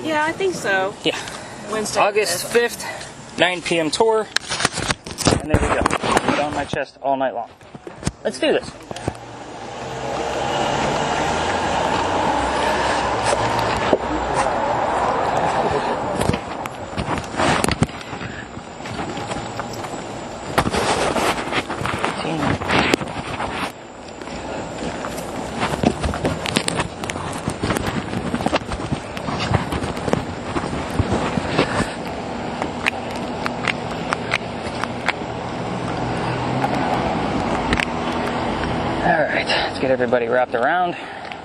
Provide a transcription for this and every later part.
Yeah, I think so. Yeah. Wednesday. August 5th, 9 p.m. tour. And there we go. Put it on my chest all night long. Let's do this. Alright, let's get everybody wrapped around.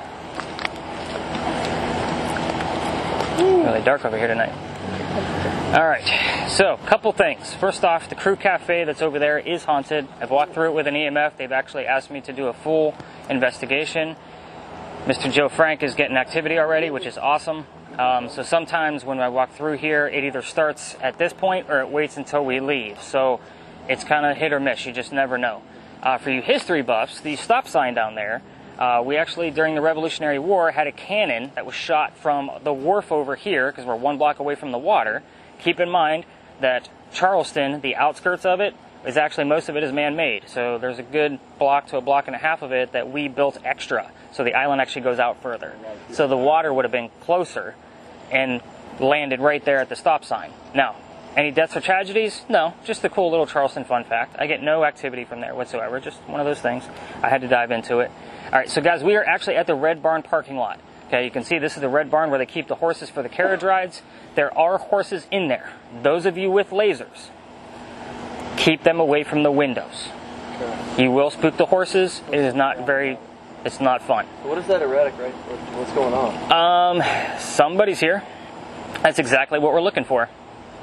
Really dark over here tonight. Alright, so a couple things. First off, the crew cafe that's over there is haunted. I've walked through it with an EMF. They've actually asked me to do a full investigation. Mr. Joe Frank is getting activity already, which is awesome. So sometimes when I walk through here, it either starts at this point or it waits until we leave. So it's kind of hit or miss. You just never know. For you history buffs, the stop sign down there, we actually, during the Revolutionary War, had a cannon that was shot from the wharf over here, because we're 1 block away from the water. Keep in mind that Charleston, the outskirts of it, is actually, most of it is man-made. So there's a good block to a block and a half of it that we built extra. So the island actually goes out further. So the water would have been closer and landed right there at the stop sign. Now, any deaths or tragedies? No, just a cool little Charleston fun fact. I get no activity from there whatsoever, just one of those things. I had to dive into it. All right, so guys, we are actually at the Red Barn parking lot. Okay, you can see this is the Red Barn where they keep the horses for the carriage rides. There are horses in there. Those of you with lasers, keep them away from the windows. Okay. You will spook the horses. It is not very, it's not fun. What is that erratic, right? What's going on? Somebody's here. That's exactly what we're looking for.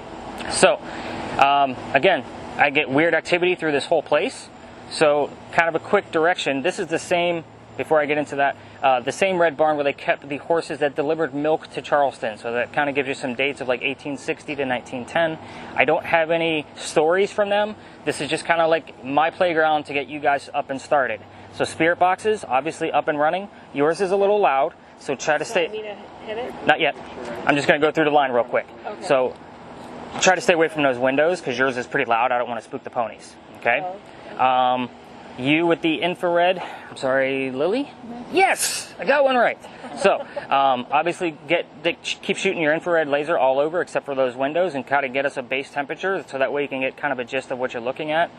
So, again, I get weird activity through this whole place. So, kind of a quick direction. This is the same, before I get into that, the same Red Barn where they kept the horses that delivered milk to Charleston. So that kind of gives you some dates of like 1860 to 1910. I don't have any stories from them. This is just kind of like my playground to get you guys up and started. So spirit boxes, obviously up and running. Yours is a little loud, so try to stay... Me to hit it? Not yet. I'm just going to go through the line real quick. Okay. So try to stay away from those windows because yours is pretty loud. I don't want to spook the ponies. Okay? Oh, okay. You with the infrared, I'm sorry, Lily? Mm-hmm. Yes, I got one right. So, obviously, keep shooting your infrared laser all over except for those windows and kind of get us a base temperature so that way you can get kind of a gist of what you're looking at.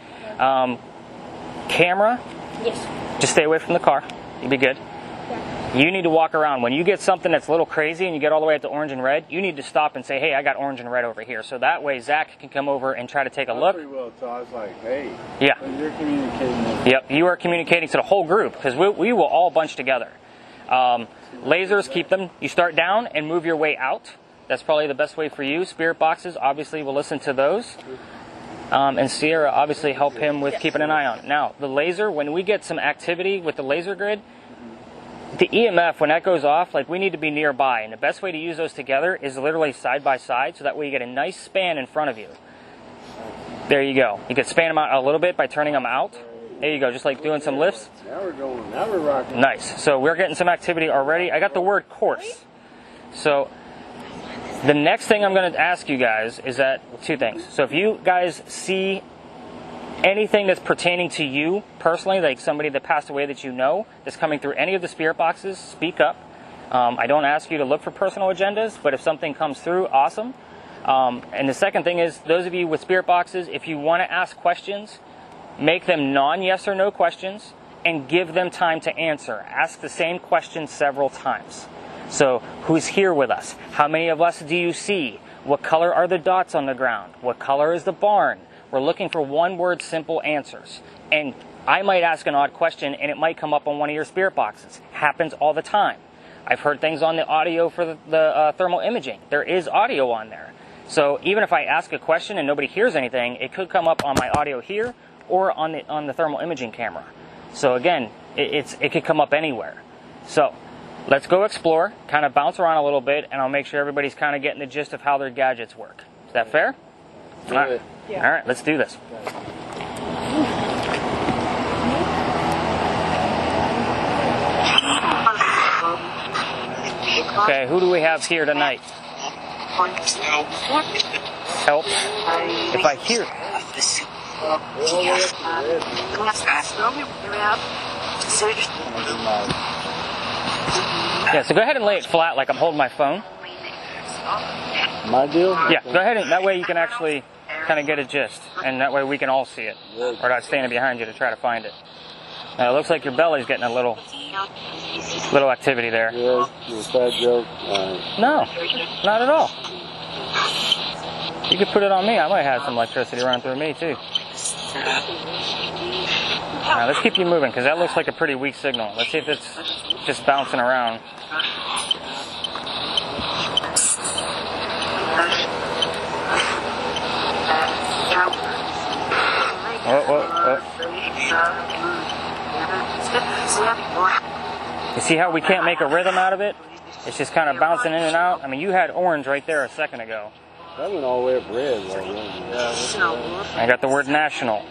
Camera, yes. Just stay away from the car. You'll be good. You need to walk around. When you get something that's a little crazy and you get all the way up to orange and red, you need to stop and say, hey, I got orange and red over here. So that way Zach can come over and try to take a look. Pretty well, so I was like, hey. Yeah. You're communicating. Yep, you are communicating to the whole group because we will all bunch together. Lasers, keep them. You start down and move your way out. That's probably the best way for you. Spirit boxes, obviously, we'll listen to those. And Sierra, obviously, help him with keeping an eye on it. Now, the laser, when we get some activity with the laser grid, the EMF, when that goes off, like we need to be nearby. And the best way to use those together is literally side by side, so that way you get a nice span in front of you. There you go. You can span them out a little bit by turning them out. There you go, just like doing some lifts. Now we're going, now we're rocking. Nice. So we're getting some activity already. I got the word course. So the next thing I'm going to ask you guys is that two things. So if you guys see anything that's pertaining to you personally, like somebody that passed away that you know, that's coming through any of the spirit boxes, speak up. I don't ask you to look for personal agendas, but if something comes through, awesome. And the second thing is, those of you with spirit boxes, if you want to ask questions, make them non-yes or no questions and give them time to answer. Ask the same question several times. So, who's here with us? How many of us do you see? What color are the dots on the ground? What color is the barn? We're looking for one-word simple answers. And I might ask an odd question and it might come up on one of your spirit boxes. Happens all the time. I've heard things on the audio for the thermal imaging. There is audio on there. So even if I ask a question and nobody hears anything, it could come up on my audio here or on the thermal imaging camera. So again, it could come up anywhere. So let's go explore, kind of bounce around a little bit, and I'll make sure everybody's kind of getting the gist of how their gadgets work. Is that fair? All right. Yeah. All right, let's do this. Okay, who do we have here tonight? help if I hear. Yeah, so go ahead and lay it flat like I'm holding my phone. My deal? Yeah, go ahead and that way you can actually kind of get a gist, and that way we can all see it. We're not standing behind you to try to find it. Now it looks like your belly's getting a little activity there. Yeah, you a fat joke. No, not at all. You could put it on me. I might have some electricity running through me too. Now let's keep you moving because that looks like a pretty weak signal. Let's see if it's just bouncing around. You see how we can't make a rhythm out of it? It's just kind of bouncing in and out. I mean, you had orange right there a second ago. That went all the way up red. I got the word national.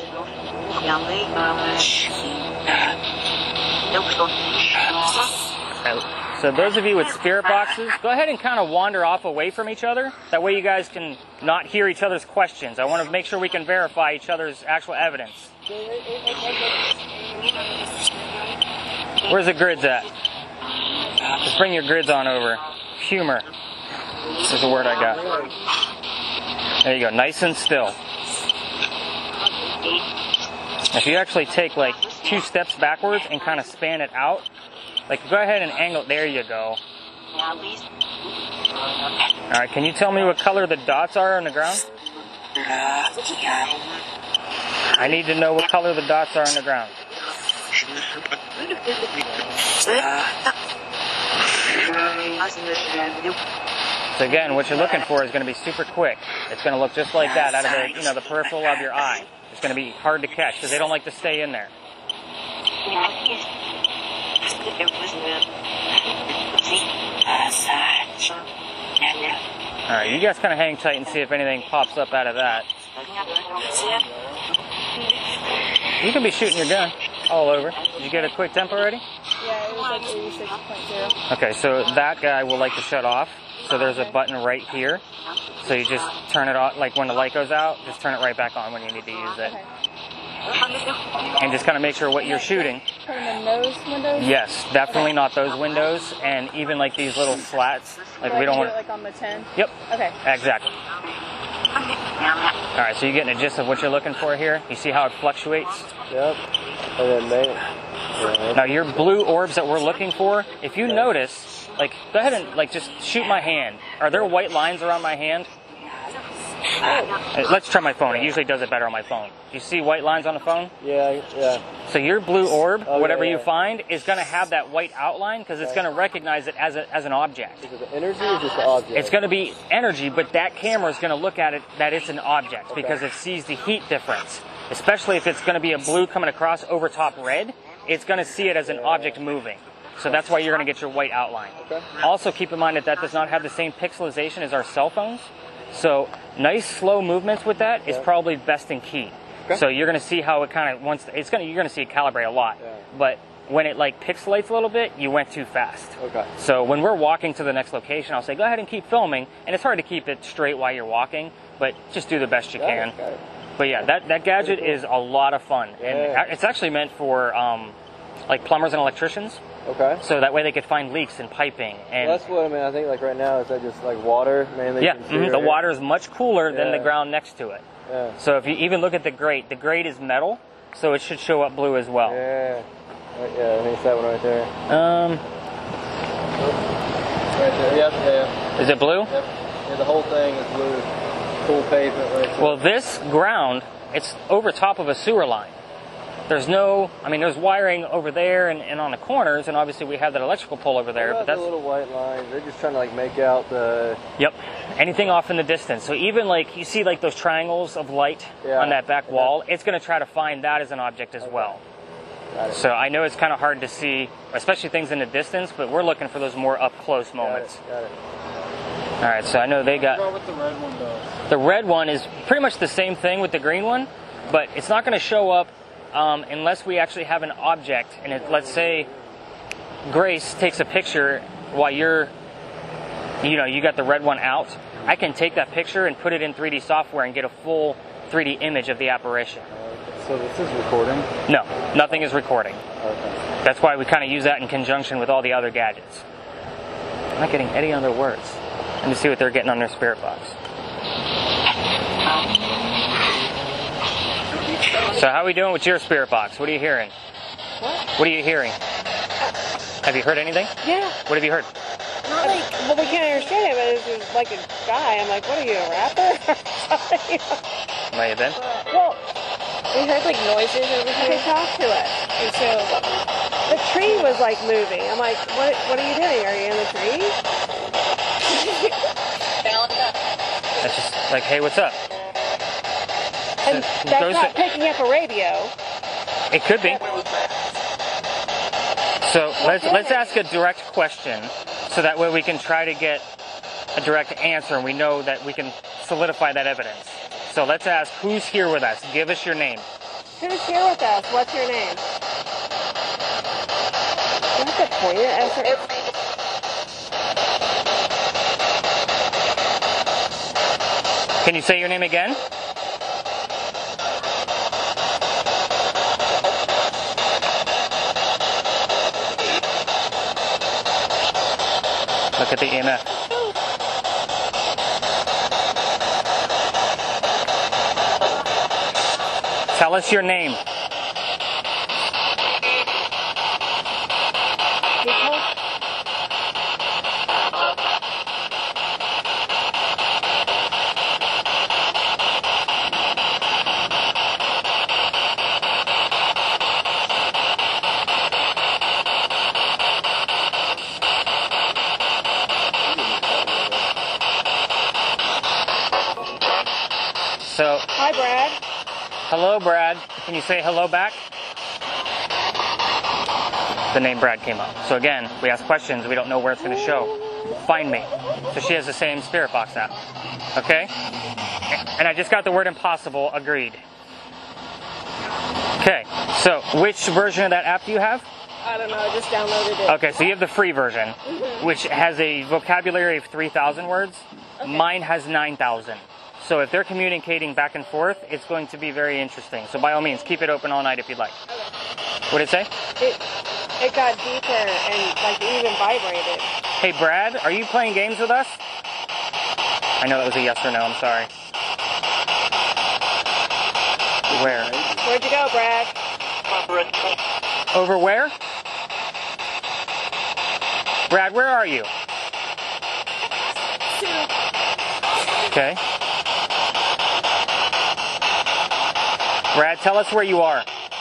So those of you with spirit boxes, go ahead and kind of wander off away from each other. That way you guys can not hear each other's questions. I want to make sure we can verify each other's actual evidence. Where's the grids at? Just bring your grids on over. Humor. This is the word I got. There you go, nice and still. If you actually take like 2 steps backwards and kind of span it out, like go ahead and angle, there you go. Alright, can you tell me what color the dots are on the ground? I need to know what color the dots are on the ground. So again, what you're looking for is going to be super quick. It's going to look just like that out of the, the peripheral of your eye. It's going to be hard to catch because they don't like to stay in there. Alright, you guys kind of hang tight and see if anything pops up out of that. You can be shooting your gun all over. Did you get a quick temp already? Yeah, it was like 86.0. Okay, so that guy will like to shut off. So there's a button right here. So you just turn it off, like when the light goes out, just turn it right back on when you need to use it. And just kind of make sure what you're shooting. Turn in those windows? Yes, definitely not those windows, and even like these little slats. Like we don't want. Like on the 10? Yep. Okay. Exactly. All right, so you're getting a gist of what you're looking for here. You see how it fluctuates? Yep. And then Now your blue orbs that we're looking for, if you notice, like go ahead and like just shoot my hand. Are there white lines around my hand? Let's try my phone. It usually does it better on my phone. Do you see white lines on the phone? Yeah. So your blue orb, whatever yeah. you find, is going to have that white outline because it's going to recognize it as an object. Is it the energy or just the object? It's going to be energy, but that camera is going to look at it that it's an object because it sees the heat difference. Especially if it's going to be a blue coming across over top red, it's going to see it as an object moving. So that's why you're going to get your white outline. Okay. Also keep in mind that does not have the same pixelization as our cell phones. So nice slow movements with that is probably best in key. Okay. So you're going to see how it kind of you're going to see it calibrate a lot. Yeah. But when it like pixelates a little bit, you went too fast. Okay. So when we're walking to the next location, I'll say go ahead and keep filming, and it's hard to keep it straight while you're walking, but just do the best you can. Got it. But yeah, that gadget is a lot of fun, and it's actually meant for like plumbers and electricians. Okay. So that way they could find leaks in piping. And Well, that's what I mean. I think like right now is that just like water mainly. yeah, you can see the right water is much cooler than the Yeah. ground next to it. here. So if you even look at the grate is metal, so it should show up blue as well. Yeah. Yeah, I think it's that one right there. Right there. Yep. Yeah. Is it blue? Yep. Yeah, the whole thing is blue. Cool pavement right there. Well, this ground, it's over top of a sewer line. There's there's wiring over there and on the corners, and obviously we have that electrical pole over there. What But about that's the little white lines? They're just trying to like make out the. Yep. Anything off in the distance. So even like you see like those triangles of light Yeah. on that back wall, it's going to try to find that as an object as well. Got it. So I know it's kind of hard to see, especially things in the distance, but we're looking for those more up close moments. Got it. All right, so I know they got. What the red one does? The red one is pretty much the same thing with the green one, but it's not going to show up unless we actually have an object. And let's say Grace takes a picture while you're you got the red one out, I can take that picture and put it in 3D software and get a full 3D image of the apparition. So this is recording? No, nothing is recording. Okay. That's why we kind of use that in conjunction with all the other gadgets. I'm not getting any other words. Let me see what they're getting on their spirit box. So how are we doing with your spirit box? What are you hearing? What are you hearing? Have you heard anything? Yeah. What have you heard? Not like, well, we can't understand it, but it's like a guy. I'm like, what are you, a rapper? Or something? May have been. Well, We heard like noises over they here. talked to us. And so the tree was like moving. I'm like, what are you doing? Are you in the tree? That's just like, hey, what's up? And So, that's goes not to- picking up a radio. It could be. So let's ask a direct question, so that way we can try to get a direct answer, and we know that we can solidify that evidence. So let's ask, who's here with us? Give us your name. Who's here with us? What's your name? You have to point it at her. Can you say your name again? Look at the EMF. Tell us your name. So, Hi, Brad. hello, Brad. Can you say hello back? The name Brad came up. So again, we ask questions, we don't know where it's going to show. Find me. So she has the same Spirit Box app. Okay? And I just got the word impossible, agreed. Okay, so which version of that app do you have? I don't know. I just downloaded it. Okay, so you have the free version, which has a vocabulary of 3,000 words. Mine has 9,000. So if they're communicating back and forth, it's going to be very interesting. So by all means, keep it open all night if you'd like. What did it say? It got deeper and like it even vibrated. Hey Brad, are you playing games with us? I know that was a yes or no, I'm sorry. Where? Where'd you go, Brad? Over where? Brad, where are you? Okay. Brad, tell us where you are.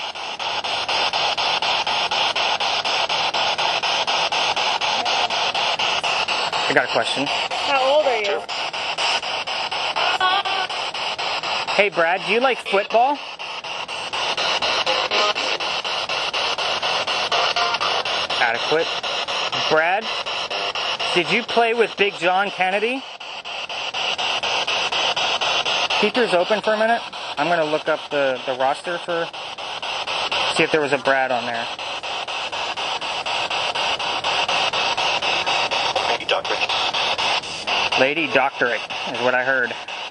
I got a question. How old are you? Hey Brad, do you like football? Adequate. Brad, did you play with Big John Kennedy? Keep yours open for a minute. I'm going to look up the roster for, see if there was a Brad on there. Lady Doctorate is what I heard.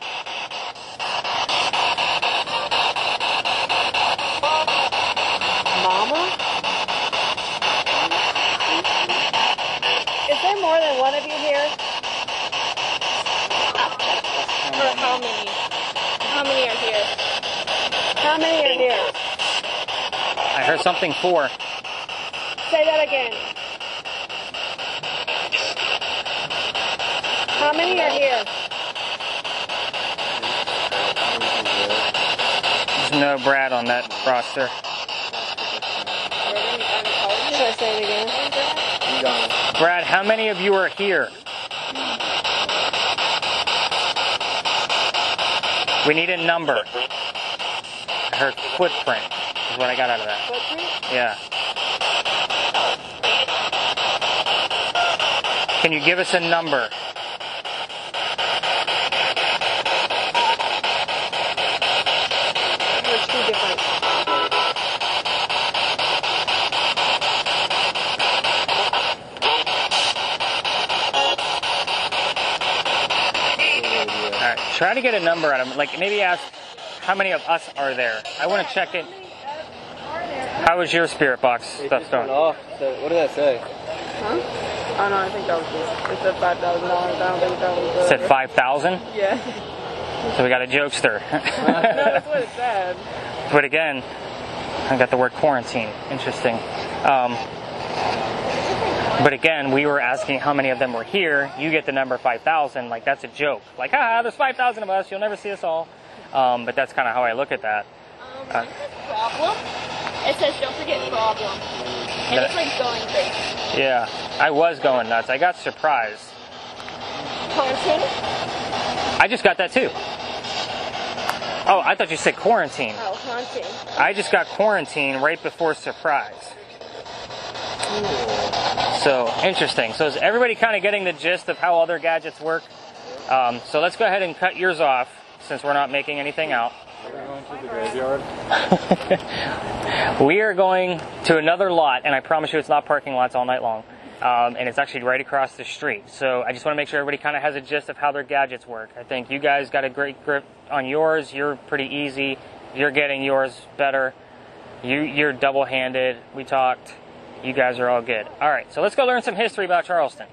Mama? Is there more than one of you here? Or how many? How many are here? How many are here? I heard something 4. Say that again. How many are here? There's no Brad on that roster. Should I say it again? Brad, how many of you are here? We need a number. I heard footprint is what I got out of that. Footprint? Yeah. Can you give us a number? There's 2 different. Try to get a number out of them. Like, maybe ask how many of us are there. I want to check it. How was your spirit box stuff going? Off. So, what did that say? Huh? Oh no, I think that was it. It said $5,000. I don't think that was Said 5,000? Yeah. So we got a jokester. No, that's what it said. But again, I got the word quarantine. Interesting. But again, we were asking how many of them were here. You get the number 5,000. Like, that's a joke. Like, there's 5,000 of us. You'll never see us all. But that's kind of how I look at that. It says problem. It says don't forget problem. And it's like going crazy. Yeah, I was going nuts. I got surprised. Quarantine? I just got that too. Oh, I thought you said quarantine. Oh, haunting. I just got quarantine right before surprise. So, interesting. So is everybody kind of getting the gist of how other gadgets work? So let's go ahead and cut yours off since we're not making anything out. We're going to the graveyard. We are going to another lot, and I promise you it's not parking lots all night long. And it's actually right across the street. So I just want to make sure everybody kind of has a gist of how their gadgets work. I think you guys got a great grip on yours. You're pretty easy. You're getting yours better. You're double-handed. We talked. You guys are all good. All right, so let's go learn some history about Charleston.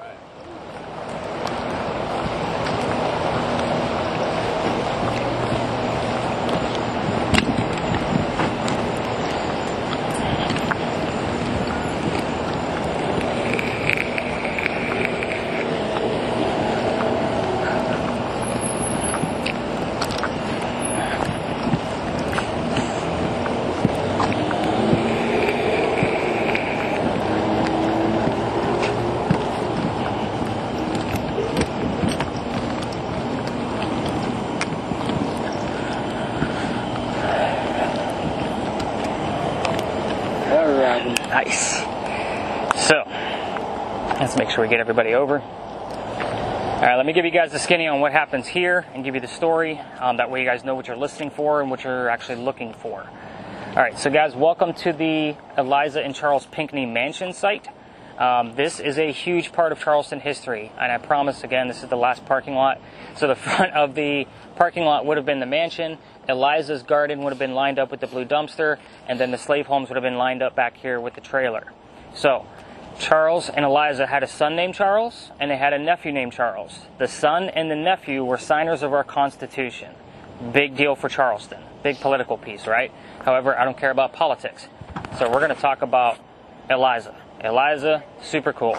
Nice. So, let's make sure we get everybody over. All right, let me give you guys the skinny on what happens here and give you the story. That way you guys know what you're listening for and what you're actually looking for. All right, so guys, welcome to the Eliza and Charles Pinckney Mansion site. This is a huge part of Charleston history, and I promise, again, this is the last parking lot. So the front of the parking lot would have been the mansion. Eliza's garden would have been lined up with the blue dumpster, and then the slave homes would have been lined up back here with the trailer. So Charles and Eliza had a son named Charles, and they had a nephew named Charles. The son and the nephew were signers of our Constitution. Big deal for Charleston. Big political piece, right? However, I don't care about politics. So we're going to talk about Eliza. Eliza, super cool.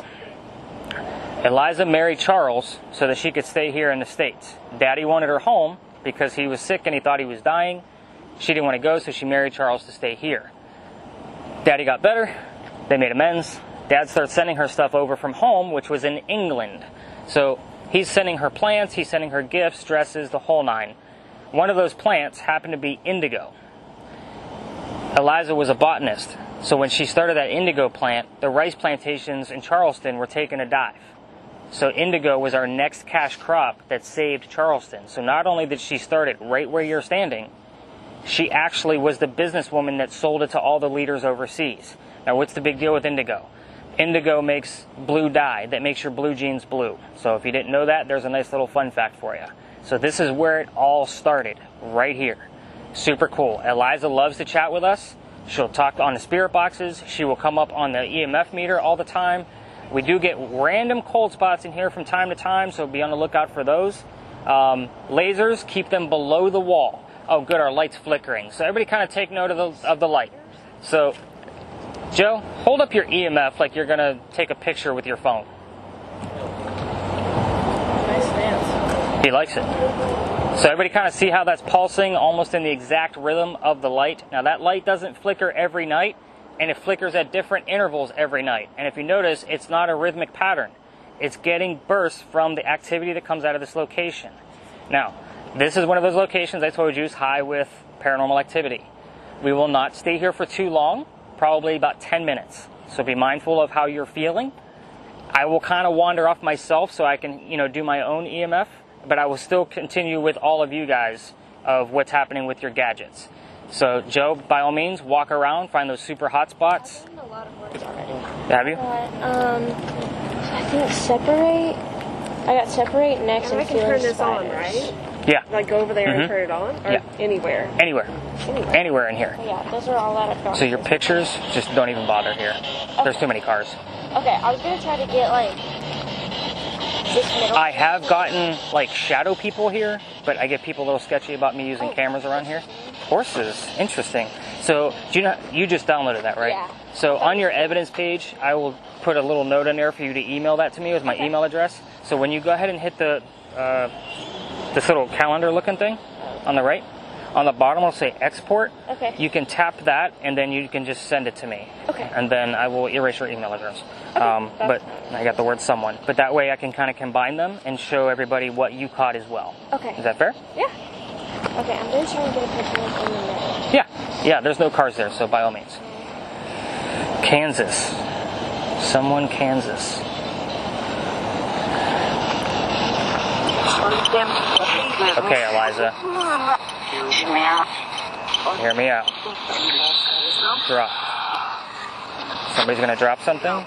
Eliza married Charles so that she could stay here in the States. Daddy wanted her home because he was sick and he thought he was dying. She didn't want to go, so she married Charles to stay here. Daddy got better. They made amends. Dad started sending her stuff over from home, which was in England. So he's sending her plants, he's sending her gifts, dresses, the whole nine. One of those plants happened to be indigo. Eliza was a botanist. So when she started that indigo plant, the rice plantations in Charleston were taking a dive. So indigo was our next cash crop that saved Charleston. So not only did she start it right where you're standing, she actually was the businesswoman that sold it to all the leaders overseas. Now, what's the big deal with indigo? Indigo makes blue dye that makes your blue jeans blue. So if you didn't know that, there's a nice little fun fact for you. So this is where it all started, right here. Super cool. Eliza loves to chat with us. She'll talk on the spirit boxes. She will come up on the EMF meter all the time. We do get random cold spots in here from time to time, so be on the lookout for those. Lasers, keep them below the wall. Oh, good, our light's flickering. So everybody kind of take note of the light. So, Joe, hold up your EMF like you're going to take a picture with your phone. Nice stance. He likes it. So everybody kind of see how that's pulsing almost in the exact rhythm of the light. Now that light doesn't flicker every night, and it flickers at different intervals every night. And if you notice, it's not a rhythmic pattern. It's getting bursts from the activity that comes out of this location. Now, this is one of those locations I told you is high with paranormal activity. We will not stay here for too long, probably about 10 minutes. So be mindful of how you're feeling. I will kind of wander off myself so I can, do my own EMF, but I will still continue with all of you guys of what's happening with your gadgets. So, Joe, by all means, walk around, find those super hot spots. I've done a lot of words already. Have you? But, I think separate. I got separate next And and I can feeling turn this on, spiders. right? Yeah, Like go over there Mhm. and turn it on? Or Yeah. anywhere? anywhere. Anywhere in here. Yeah, those are all that I've got. So your pictures, just don't even bother here. There's too many cars. Okay, I was gonna try to get like this middle. I have gotten like shadow people here, but I get people a little sketchy about me using cameras around here. Horses, interesting. So do you know, you just downloaded that, right? Yeah. So on your evidence page, I will put a little note in there for you to email that to me with my email address. So when you go ahead and hit the this little calendar looking thing on the right, on the bottom it'll say export. Okay. You can tap that and then you can just send it to me. Okay. And then I will erase your email address. But I got the word someone. But that way I can kind of combine them and show everybody what you caught as well. Okay. Is that fair? Yeah. Okay, I'm gonna try and get a picture in the middle. Yeah. Yeah, there's no cars there, so by all means. Kansas. Someone Kansas. Okay, Eliza. Hear me out. Drop. Somebody's gonna drop something?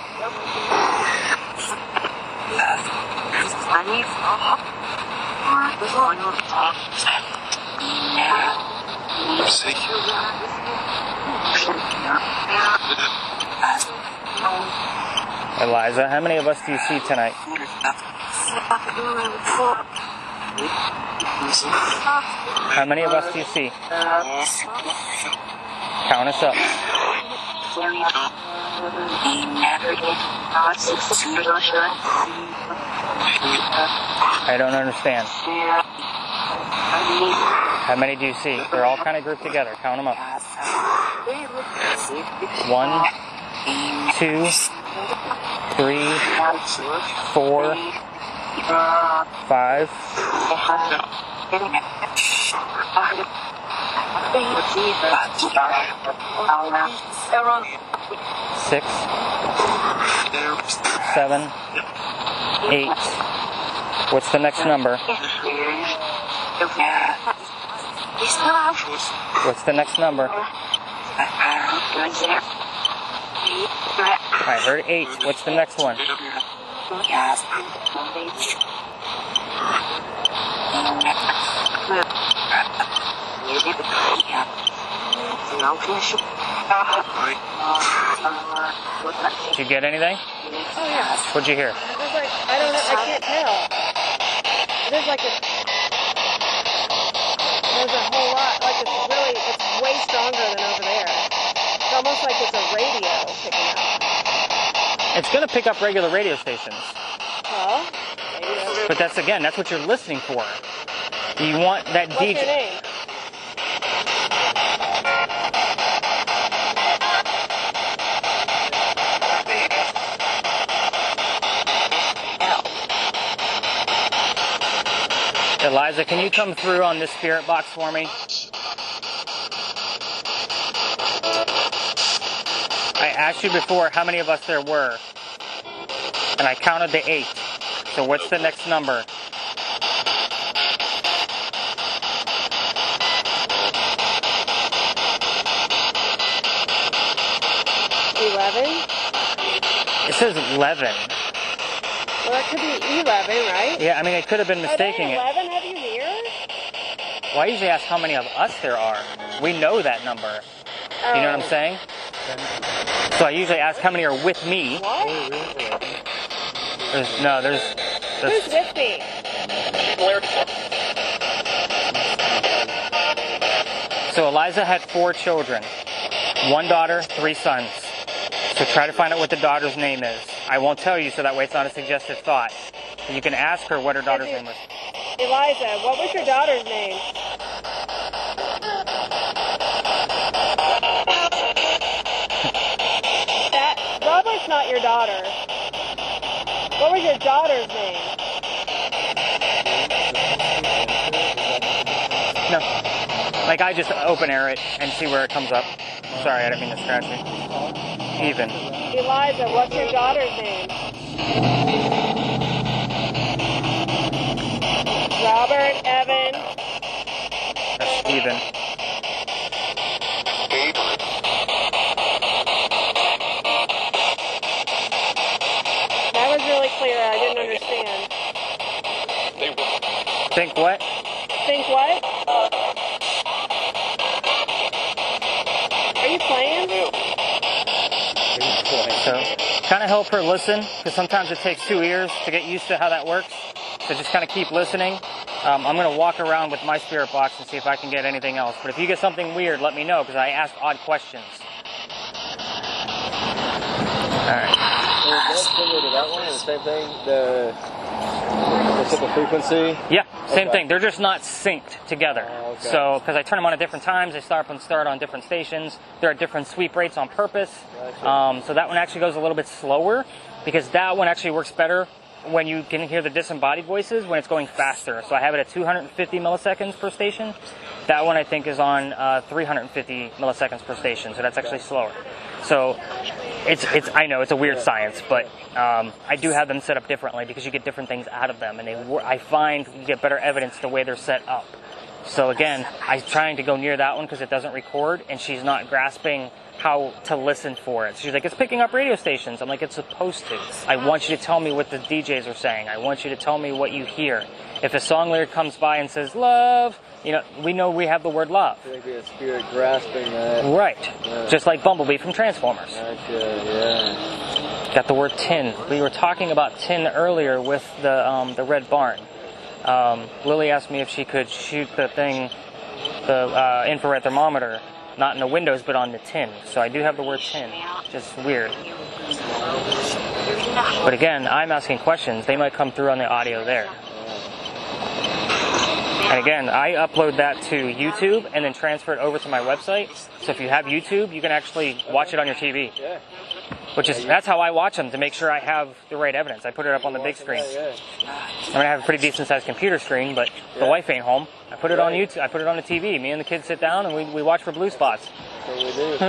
Eliza, how many of us do you see tonight? How many of us do you see? Count us up. I don't understand. How many do you see? They're all kind of grouped together. Count them up. 1, 2, 3, 4, 5. 6, 7, 8. What's the next number? What's the next number? I heard 8. What's the next one? Did you get anything? Oh, yeah. What'd you hear? There's like, I don't know, I can't tell. There's like there's a whole lot, like it's way stronger than over there. It's almost like it's a radio picking up. It's going to pick up regular radio stations. Huh? Radio. But that's what you're listening for. You want that What's DJ. your name? Eliza, can you come through on this spirit box for me? I asked you before how many of us there were, and I counted to 8. So what's the next number? It says 11. Well, that could be 11, right? Yeah, I mean, it could have been mistaking Are it. they 11 heavy mirrors? Well, I usually ask how many of us there are. We know that number. Do you know what I'm saying? So I usually ask how many are with me. What? There's Who's with me? So Eliza had 4 children. 1 daughter, 3 sons. So try to find out what the daughter's name is. I won't tell you so that way it's not a suggestive thought. You can ask her what her daughter's name was. Eliza, what was your daughter's name? Robert's not your daughter. What was your daughter's name? No. Like I just open air it and see where it comes up. Sorry, I didn't mean to scratch you. Even. Eliza, what's your daughter's name? Robert, Evan. That's even. That was really clear. I didn't understand. Think what? Think what? Are you playing? So, kind of help her listen, because sometimes it takes 2 ears to get used to how that works. So just kind of keep listening. I'm going to walk around with my spirit box and see if I can get anything else. But if you get something weird, let me know, because I ask odd questions. Alright. Is that similar to that one? The same thing? The frequency? Yeah, same Okay. thing. They're just not synced together. Okay. So, because I turn them on at different times, they start on different stations. There are different sweep rates on purpose. Gotcha. So that one actually goes a little bit slower, because that one actually works better when you can hear the disembodied voices when it's going faster. So I have it at 250 milliseconds per station. That one I think is on 350 milliseconds per station, so that's actually slower. So it's I know it's a weird science, but I do have them set up differently because you get different things out of them, and I find you get better evidence the way they're set up. So again, I'm trying to go near that one because it doesn't record, and she's not grasping how to listen for it. So she's like, it's picking up radio stations. I'm like, it's supposed to. I want you to tell me what the DJs are saying. I want you to tell me what you hear. If a song lyric comes by and says love, we know we have the word love. I think a spirit grasping that. Right. Yeah. Just like Bumblebee from Transformers. Gotcha, yeah. Got the word tin. We were talking about tin earlier with the Red Barn. Lily asked me if she could shoot the infrared thermometer, not in the windows, but on the tin. So I do have the word tin. Just weird. But again, I'm asking questions. They might come through on the audio there. And again, I upload that to YouTube and then transfer it over to my website. So if you have YouTube, you can actually watch it on your TV. Yeah. That's how I watch them, to make sure I have the right evidence. I put it up on the big screen. Yeah. I mean, I have a pretty decent sized computer screen, but the wife ain't home. I put it on YouTube. I put it on the TV. Me and the kids sit down and we watch for blue spots. That's what we do.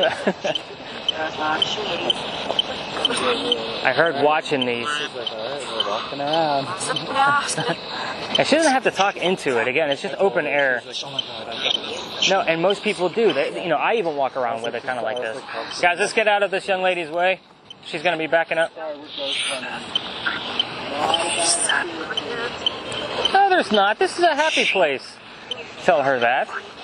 I heard watching these. It's like, all right, we're walking around. And she doesn't have to talk into it. Again, it's just open air. No, and most people do. I even walk around with it kind of like this. Guys, let's get out of this young lady's way. She's going to be backing up. No, there's not. This is a happy place. Tell her that.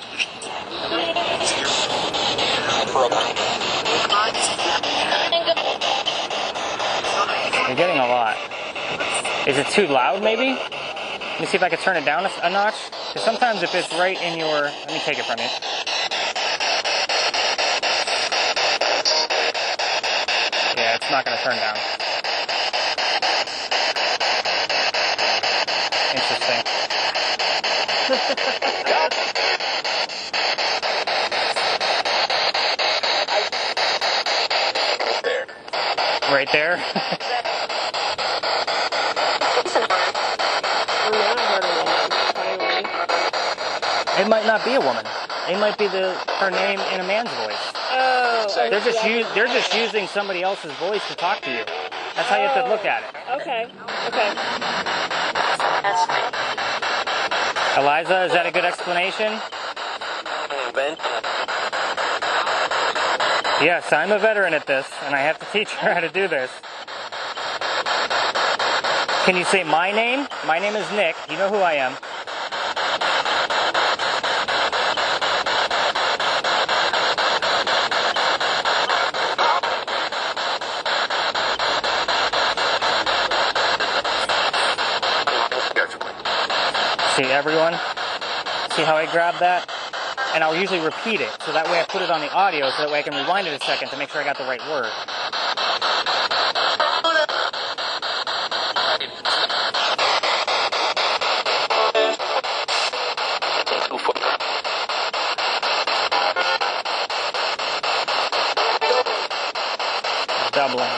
You're getting a lot. Is it too loud, maybe? Let me see if I can turn it down a notch. Because sometimes if it's right in your... Let me take it from you. Yeah, it's not going to turn down. Interesting. Right there. It might not be a woman. It might be her name in a man's voice. Oh, They're just using somebody else's voice to talk to you. That's how you have to look at it. Okay. Eliza, is that a good explanation? Yes, I'm a veteran at this, and I have to teach her how to do this. Can you say my name? My name is Nick. You know who I am. See, everyone? See how I grab that? And I'll usually repeat it, so that way I put it on the audio, so that way I can rewind it a second to make sure I got the right word. Doubling.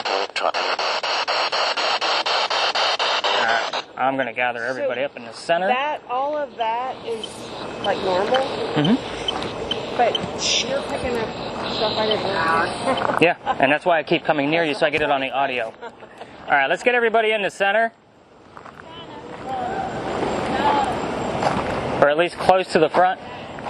Alright, I'm going to gather everybody up in the center. All of that is like normal? Mm-hmm. But you're picking up stuff I didn't know. Yeah, and that's why I keep coming near you so I get it on the audio. Alright, let's get everybody in the center. Or at least close to the front.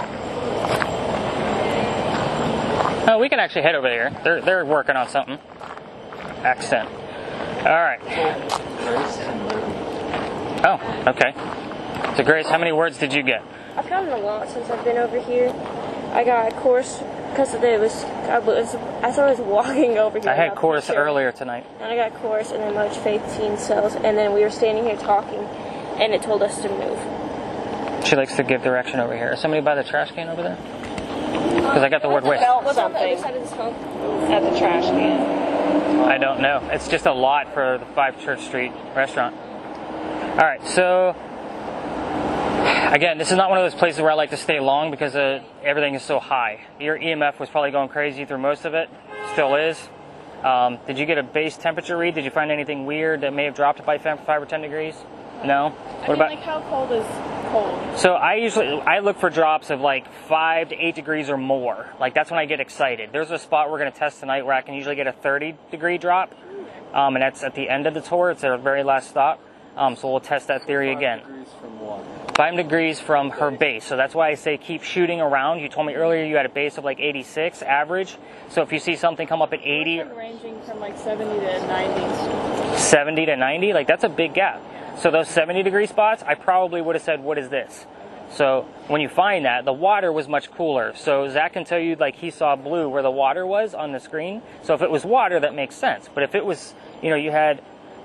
Oh, we can actually head over there. They're working on something. Accent. Alright. Oh, okay. So Grace, how many words did you get? I've gotten a lot since I've been over here. I got a course because I thought I was walking over here. I had course earlier tonight. And I got course, and then Moch Faith Teen Cells, and then we were standing here talking, and it told us to move. She likes to give direction over here. Is somebody by the trash can over there? Because I got the word wait. What's on the other side of this phone? At the trash can. I don't know. It's just a lot for the 5 Church Street restaurant. All right, so again, this is not one of those places where I like to stay long because everything is so high. Your EMF was probably going crazy through most of it. Still is. Did you get a base temperature read? Did you find anything weird that may have dropped by 5 or 10 degrees? No? Like how cold is cold? So I look for drops of like 5 to 8 degrees or more. Like that's when I get excited. There's a spot we're going to test tonight where I can usually get a 30-degree drop. And that's at the end of the tour. It's our very last stop. So we'll test that theory again. 5 degrees from what? 5 degrees from her base. So that's why I say keep shooting around. You told me earlier you had a base of like 86 average. So if you see something come up at 80, ranging from like 70 to 90. 70 to 90, like that's a big gap. So those 70-degree spots, I probably would have said, what is this? So when you find that, the water was much cooler. So Zach can tell you like he saw blue where the water was on the screen. So if it was water, that makes sense. But if it was, you had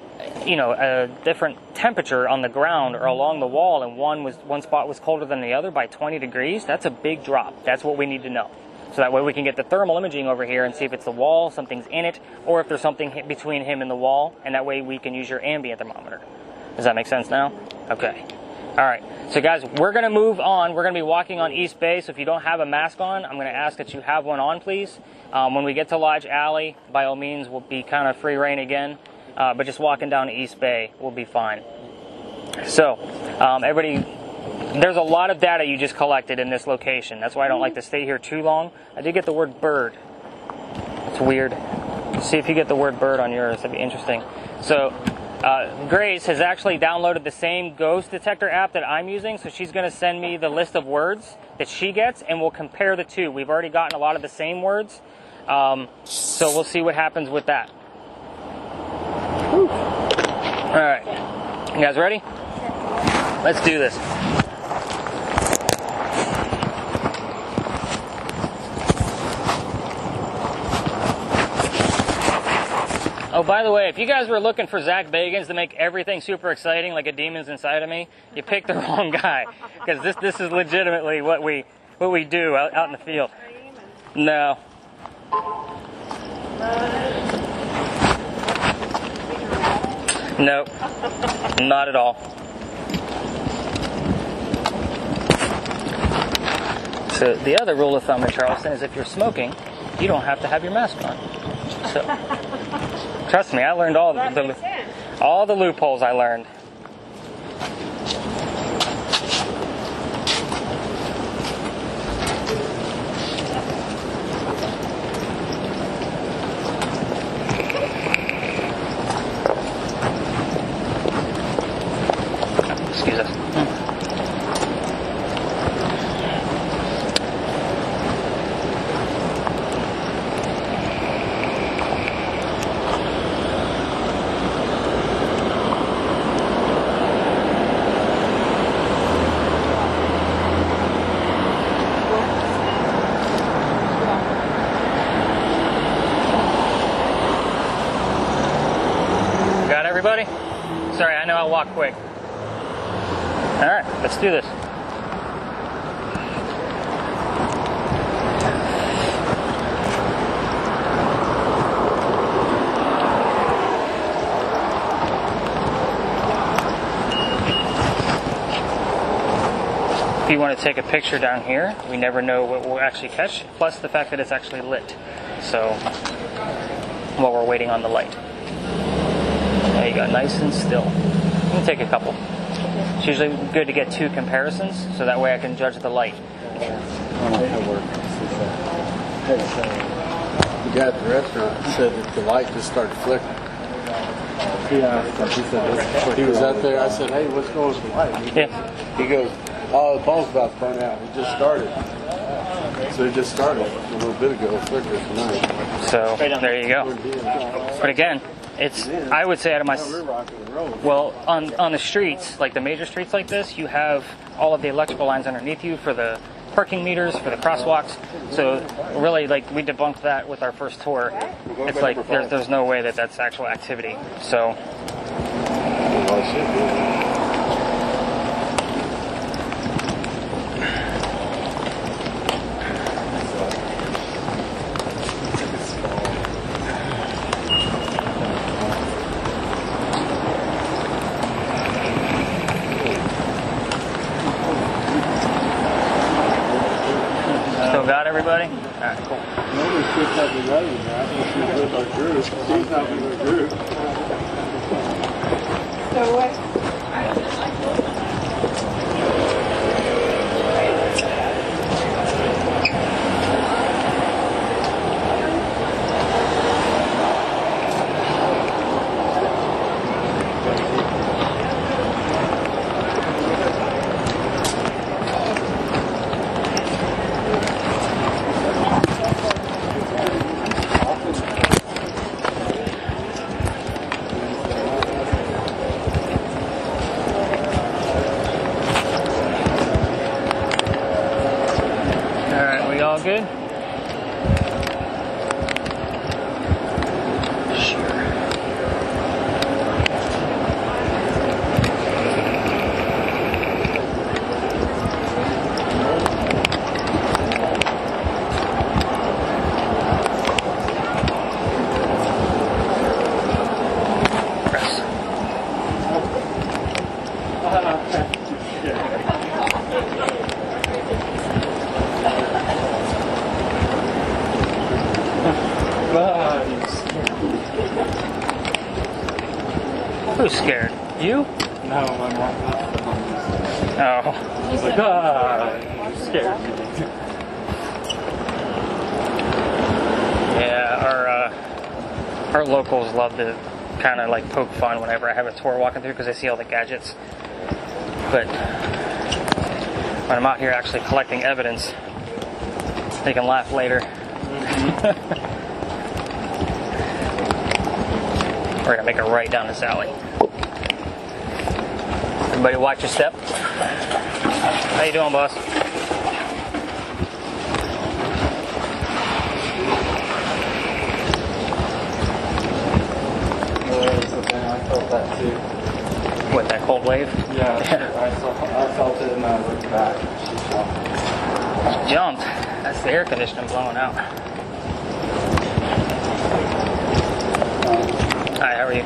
a different temperature on the ground or along the wall, and one spot was colder than the other by 20 degrees, that's a big drop. That's what we need to know. So that way we can get the thermal imaging over here and see if it's the wall, something's in it, or if there's something between him and the wall, and that way we can use your ambient thermometer. Does that make sense now? Okay. All right. So guys, we're going to move on. We're going to be walking on East Bay, so if you don't have a mask on, I'm going to ask that you have one on, please. When we get to Lodge Alley, by all means, we'll be kind of free reign again. But just walking down to East Bay will be fine. So, everybody, there's a lot of data you just collected in this location. That's why I don't like to stay here too long. I did get the word bird. It's weird. See if you get the word bird on yours. That'd be interesting. So, Grace has actually downloaded the same ghost detector app that I'm using, so she's going to send me the list of words that she gets, and we'll compare the two. We've already gotten a lot of the same words, so we'll see what happens with that. All right, you guys ready? Let's do this. Oh, by the way, if you guys were looking for Zach Bagans to make everything super exciting like a Demon's Inside of Me, you picked the wrong guy. Because this is legitimately what we do out in the field. No. Nope. Not at all. So the other rule of thumb in Charleston is if you're smoking, you don't have to have your mask on. So trust me, I learned all the loopholes I learned. Excuse us. Got everybody? Sorry, I know I'll walk quick. All right, let's do this. If you want to take a picture down here, we never know what we'll actually catch, plus the fact that it's actually lit. So, while we're waiting on the light. There you go, nice and still. I'm going to take a couple. It's usually good to get 2 comparisons, so that way I can judge the light. The guy at the restaurant said that the light just started flickering. Yeah, he said he was out there. I said, "Hey, what's going on with the light?" He goes, "Oh, the bulb's about to burn out. It just started." So it just started a little bit ago, flickering tonight. So there you go. But again, I would say out of my, We're rocking and rolling. well, on the streets, like the major streets like this, you have all of the electrical lines underneath you for the parking meters, for the crosswalks. So really, like, we debunked that with our first tour. It's like there's no way that that's actual activity. So still got everybody? All right, cool. Nobody's picked up the wedding, man. I think she's with our group. She's not with our group. So what? All good? Who's scared? You? No, my mom. Oh. He's like, I'm scared. Yeah, our locals love to kind of like poke fun whenever I have a tour walking through because they see all the gadgets. But when I'm out here actually collecting evidence, they can laugh later. We're gonna make a right down this alley. Everybody watch your step. How you doing, boss? I felt that too. What, that cold wave? Yeah, I felt it and I looked back. She jumped. That's the air conditioning blowing out. Hi, how are you?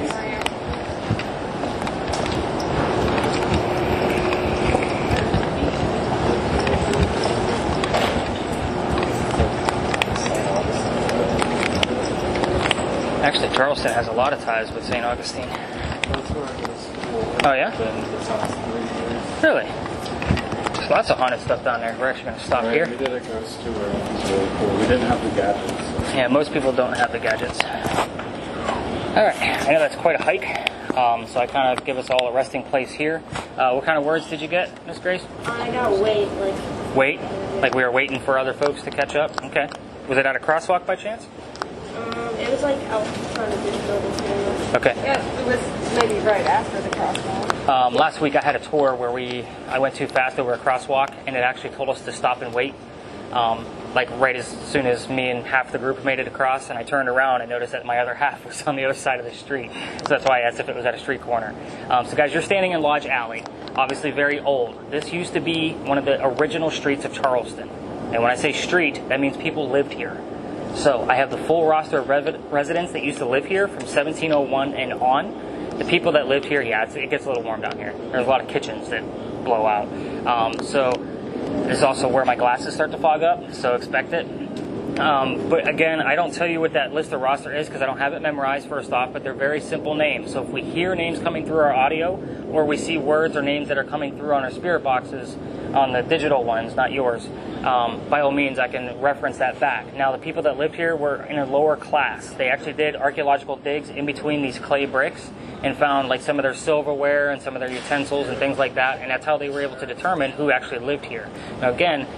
Actually, Charleston has a lot of ties with St. Augustine. Oh, yeah? Really? There's lots of haunted stuff down there. We're actually going to stop here. We did a ghost tour. It was really cool. We didn't have the gadgets. So. Yeah, most people don't have the gadgets. Alright, I know that's quite a hike, so I kind of give us all a resting place here. What kind of words did you get, Miss Grace? I got wait, Wait? Like we were waiting for other folks to catch up? Okay. Was it at a crosswalk by chance? it was like out in front of this building here. Okay. Yeah, it was maybe right after the crosswalk. Last week I had a tour where I went too fast over a crosswalk, and it actually told us to stop and wait. Like right as soon as me and half the group made it across, and I turned around and noticed that my other half was on the other side of the street. So that's why I asked if it was at a street corner. So guys, you're standing in Lodge Alley, obviously very old. This used to be one of the original streets of Charleston. And when I say street, that means people lived here. So I have the full roster of residents that used to live here from 1701 and on. The people that lived here, yeah, it gets a little warm down here. There's a lot of kitchens that blow out. So this is also where my glasses start to fog up, so expect it. But again, I don't tell you what that list of roster is because I don't have it memorized, first off, but they're very simple names. So if we hear names coming through our audio, or we see words or names that are coming through on our spirit boxes, on the digital ones, not yours, by all means, I can reference that back. Now, the people that lived here were in a lower class. They actually did archaeological digs in between these clay bricks and found like some of their silverware and some of their utensils and things like that, and that's how they were able to determine who actually lived here. Now, again,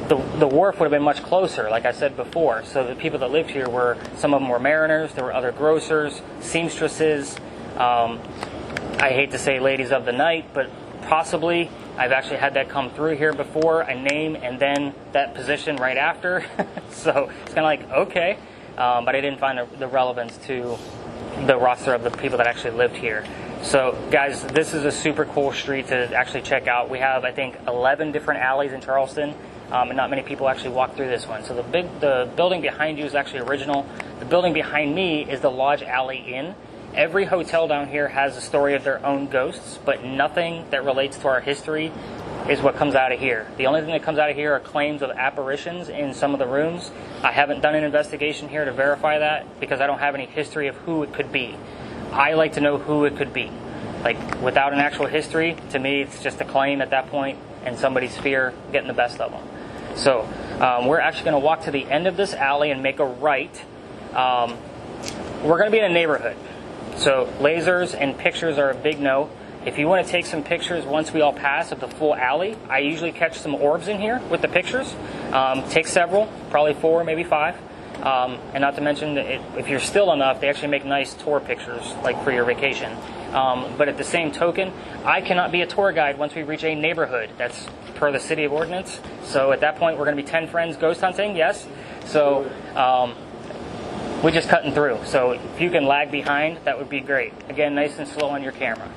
the wharf would have been much closer, like I said before. So the people that lived here were, some of them were mariners, there were other grocers, seamstresses, I hate to say ladies of the night, but possibly. I've actually had that come through here before, a name and then that position right after. So it's kind of like, okay. But I didn't find the relevance to the roster of the people that actually lived here. So guys, this is a super cool street to actually check out. We have, I think, 11 different alleys in Charleston, and not many people actually walk through this one. So the building behind you is actually original. The building behind me is the Lodge Alley Inn. Every hotel down here has a story of their own ghosts, but nothing that relates to our history is what comes out of here. The only thing that comes out of here are claims of apparitions in some of the rooms. I haven't done an investigation here to verify that because I don't have any history of who it could be. I like to know who it could be. Like, without an actual history, to me, it's just a claim at that point and somebody's fear getting the best of them. So we're actually going to walk to the end of this alley and make a right. We're going to be in a neighborhood. So lasers and pictures are a big no. If you want to take some pictures once we all pass of the full alley, I usually catch some orbs in here with the pictures. Take several, probably 4, maybe 5. And not to mention, if you're still enough, they actually make nice tour pictures, like for your vacation. But at the same token, I cannot be a tour guide once we reach a neighborhood. That's per the city of ordinance. So at that point, we're going to be 10 friends ghost hunting, yes. So we're just cutting through. So if you can lag behind, that would be great. Again, nice and slow on your camera.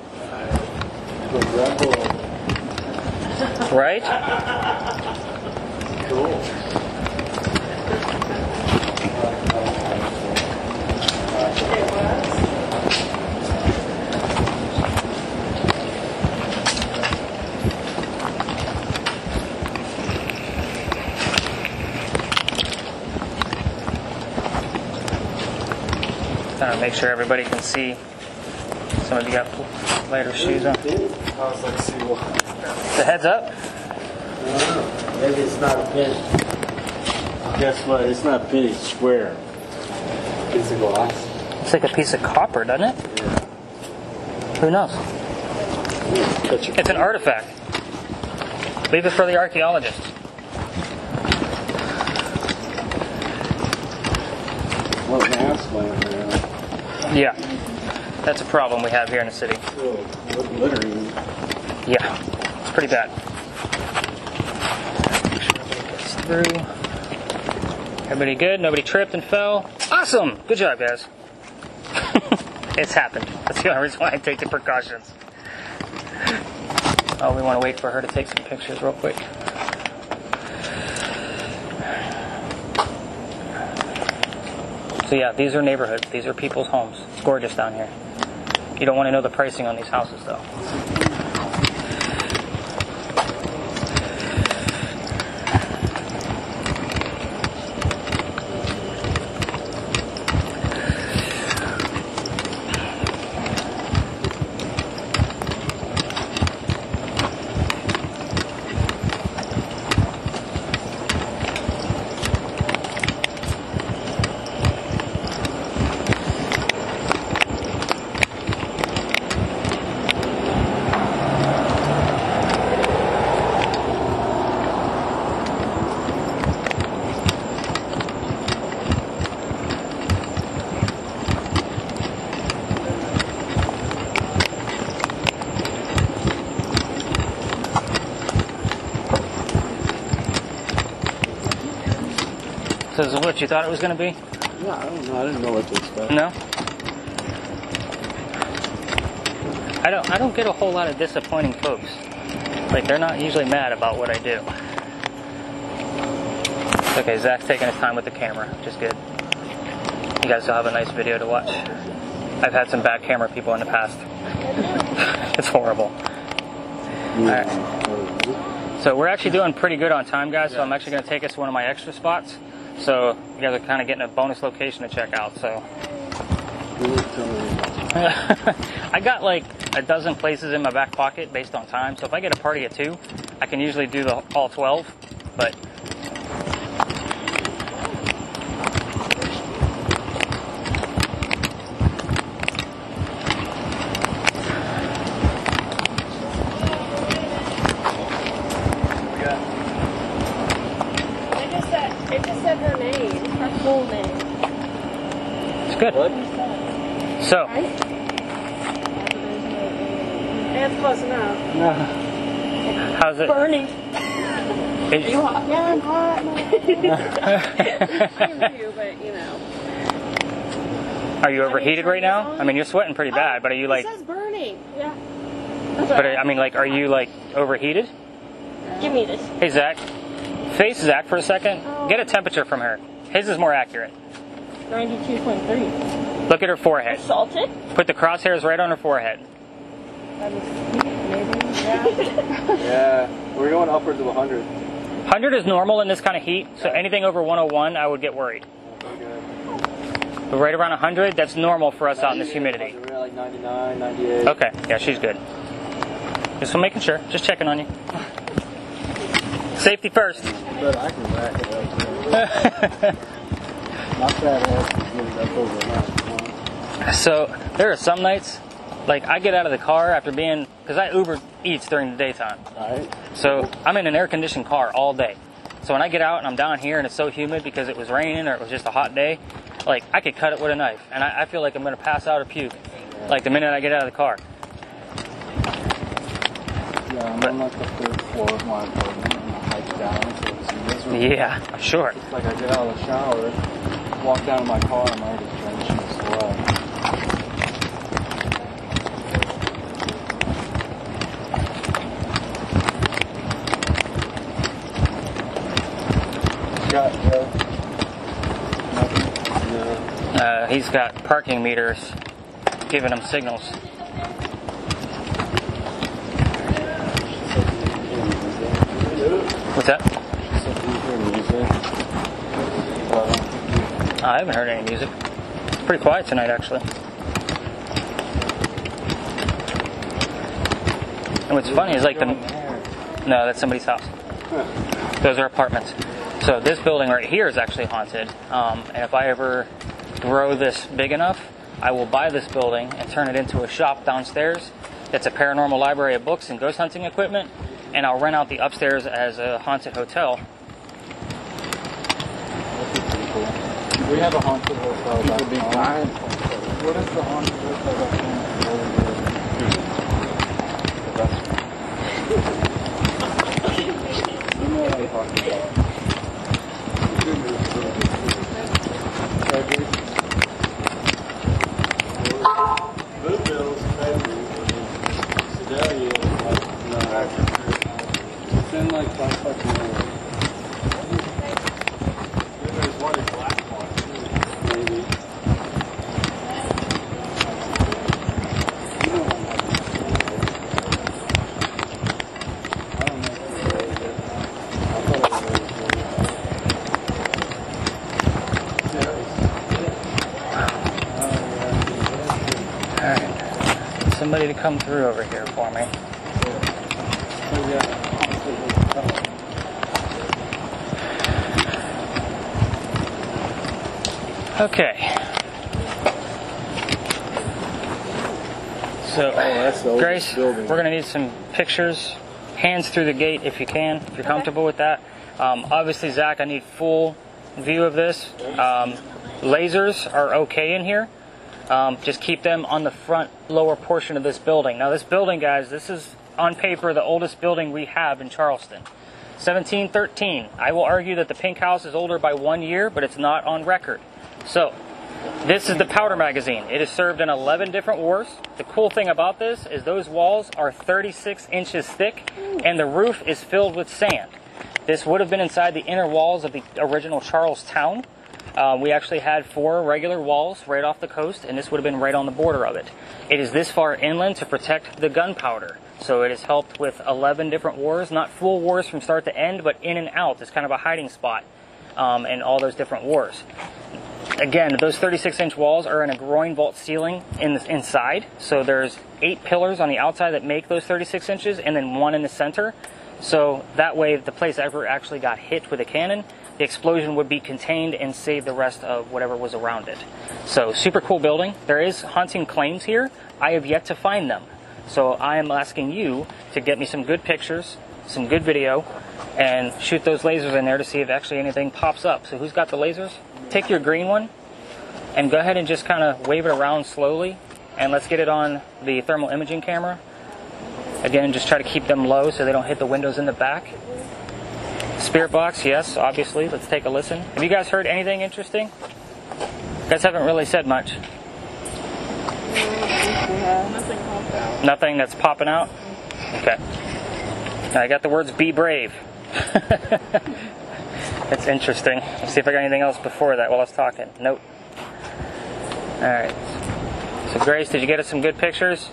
Right? Cool. Trying to make sure everybody can see. Some of you got lighter shoes on. The heads up? Maybe it's not a pin. Guess what? It's not a pin, it's square. Piece of glass. It's like a piece of copper, doesn't it? Yeah. Who knows? It's an artifact. Leave it for the archaeologists. Well, mass laying around. Yeah. That's a problem we have here in the city. Littering. Yeah. It's pretty bad. Make sure everybody gets through. Everybody good? Nobody tripped and fell? Awesome! Good job, guys. It's happened. That's the only reason why I take the precautions. Oh, we want to wait for her to take some pictures real quick. So yeah, these are neighborhoods. These are people's homes. It's gorgeous down here. You don't want to know the pricing on these houses, though. So is it what you thought it was going to be? No, I don't know. I didn't know what to expect. No? I don't get a whole lot of disappointing folks. Like, they're not usually mad about what I do. Okay, Zach's taking his time with the camera, which is good. You guys will have a nice video to watch. I've had some bad camera people in the past. It's horrible. Alright. So we're actually doing pretty good on time, guys, so I'm actually going to take us to one of my extra spots. So you guys are kind of getting a bonus location to check out. So I got like a dozen places in my back pocket based on time. So if I get a party of 2, I can usually do all 12. But name. Her full name. It's good. What? So, That's close enough. how's it? Burning. It- You hot? Yeah, I'm hot. I am too, but you know. Are you overheated right now? I mean, you're sweating pretty bad, but are you like? It says burning. Yeah. But I mean, like, are you like overheated? Give me this. Hey, Zach. Face Zach for a second. Get a temperature from her. His is more accurate. 92.3. Look at her forehead. Salted? Put the crosshairs right on her forehead. That looks maybe. Yeah. Yeah, we're going upwards of 100. 100 is normal in this kind of heat, so anything over 101, I would get worried. Okay. But right around 100, that's normal for us out in this humidity. We're at like 99, 98. Okay, yeah, she's good. Just making sure, just checking on you. Safety first. But I can back it up. My fat ass is getting up over 91. So there are some nights, like I get out of the car after being, because I Uber Eats during the daytime. Right? So I'm in an air-conditioned car all day. So when I get out and I'm down here and it's so humid because it was raining or it was just a hot day, like I could cut it with a knife. And I feel like I'm going to pass out or puke, like the minute I get out of the car. Yeah, I'm on like the 3rd floor of my apartment and I hike down, so it's miserable. Yeah, I'm sure. It's like I get out of the shower, walk down to my car, I'm already drenched in sweat. Got He's got parking meters giving him signals. What's that? I haven't heard any music. It's pretty quiet tonight, actually. And what's funny is like no, that's somebody's house. Those are apartments. So this building right here is actually haunted. And if I ever grow this big enough, I will buy this building and turn it into a shop downstairs. That's a paranormal library of books and ghost hunting equipment. And I'll rent out the upstairs as a haunted hotel. We have a haunted hotel back home. What is the haunted hotel back home? You know what I'm talking about. It's in like 5 fucking minutes. There's one in Blackmore too, maybe. You know what I don't know if it's very good. I thought it was very good. Alright. Somebody to come through over here for me. Okay. So, that's the Grace, oldest building. we're going to need some pictures. Hands through the gate if you can, if you're comfortable with that. Obviously, Zach, I need full view of this. Lasers are okay in here. Just keep them on the front lower portion of this building. Now, this building, guys, this is on paper the oldest building we have in Charleston. 1713. I will argue that the Pink House is older by 1 year, but it's not on record. So, this is the powder magazine. It is served in 11 different wars. The cool thing about this is those walls are 36 inches thick, and the roof is filled with sand. This would have been inside the inner walls of the original Charlestown. We actually had 4 regular walls right off the coast, and this would have been right on the border of it. It is this far inland to protect the gunpowder. So it has helped with 11 different wars, not full wars from start to end, but in and out. It's kind of a hiding spot in all those different wars. Again, those 36-inch walls are in a groin vault ceiling inside. So there's 8 pillars on the outside that make those 36 inches, and then 1 in the center. So that way, if the place ever actually got hit with a cannon, the explosion would be contained and save the rest of whatever was around it. So super cool building. There is haunting claims here. I have yet to find them. So I am asking you to get me some good pictures, some good video, and shoot those lasers in there to see if actually anything pops up. So who's got the lasers? Take your green one and go ahead and just kind of wave it around slowly, and let's get it on the thermal imaging camera. Again, just try to keep them low so they don't hit the windows in the back. Spirit box, yes, obviously. Let's take a listen. Have you guys heard anything interesting? You guys haven't really said much. Nothing popped out. Nothing that's popping out? Okay. I got the words "be brave." That's interesting. Let's see if I got anything else before that while I was talking. Nope. Alright. So Grace, did you get us some good pictures?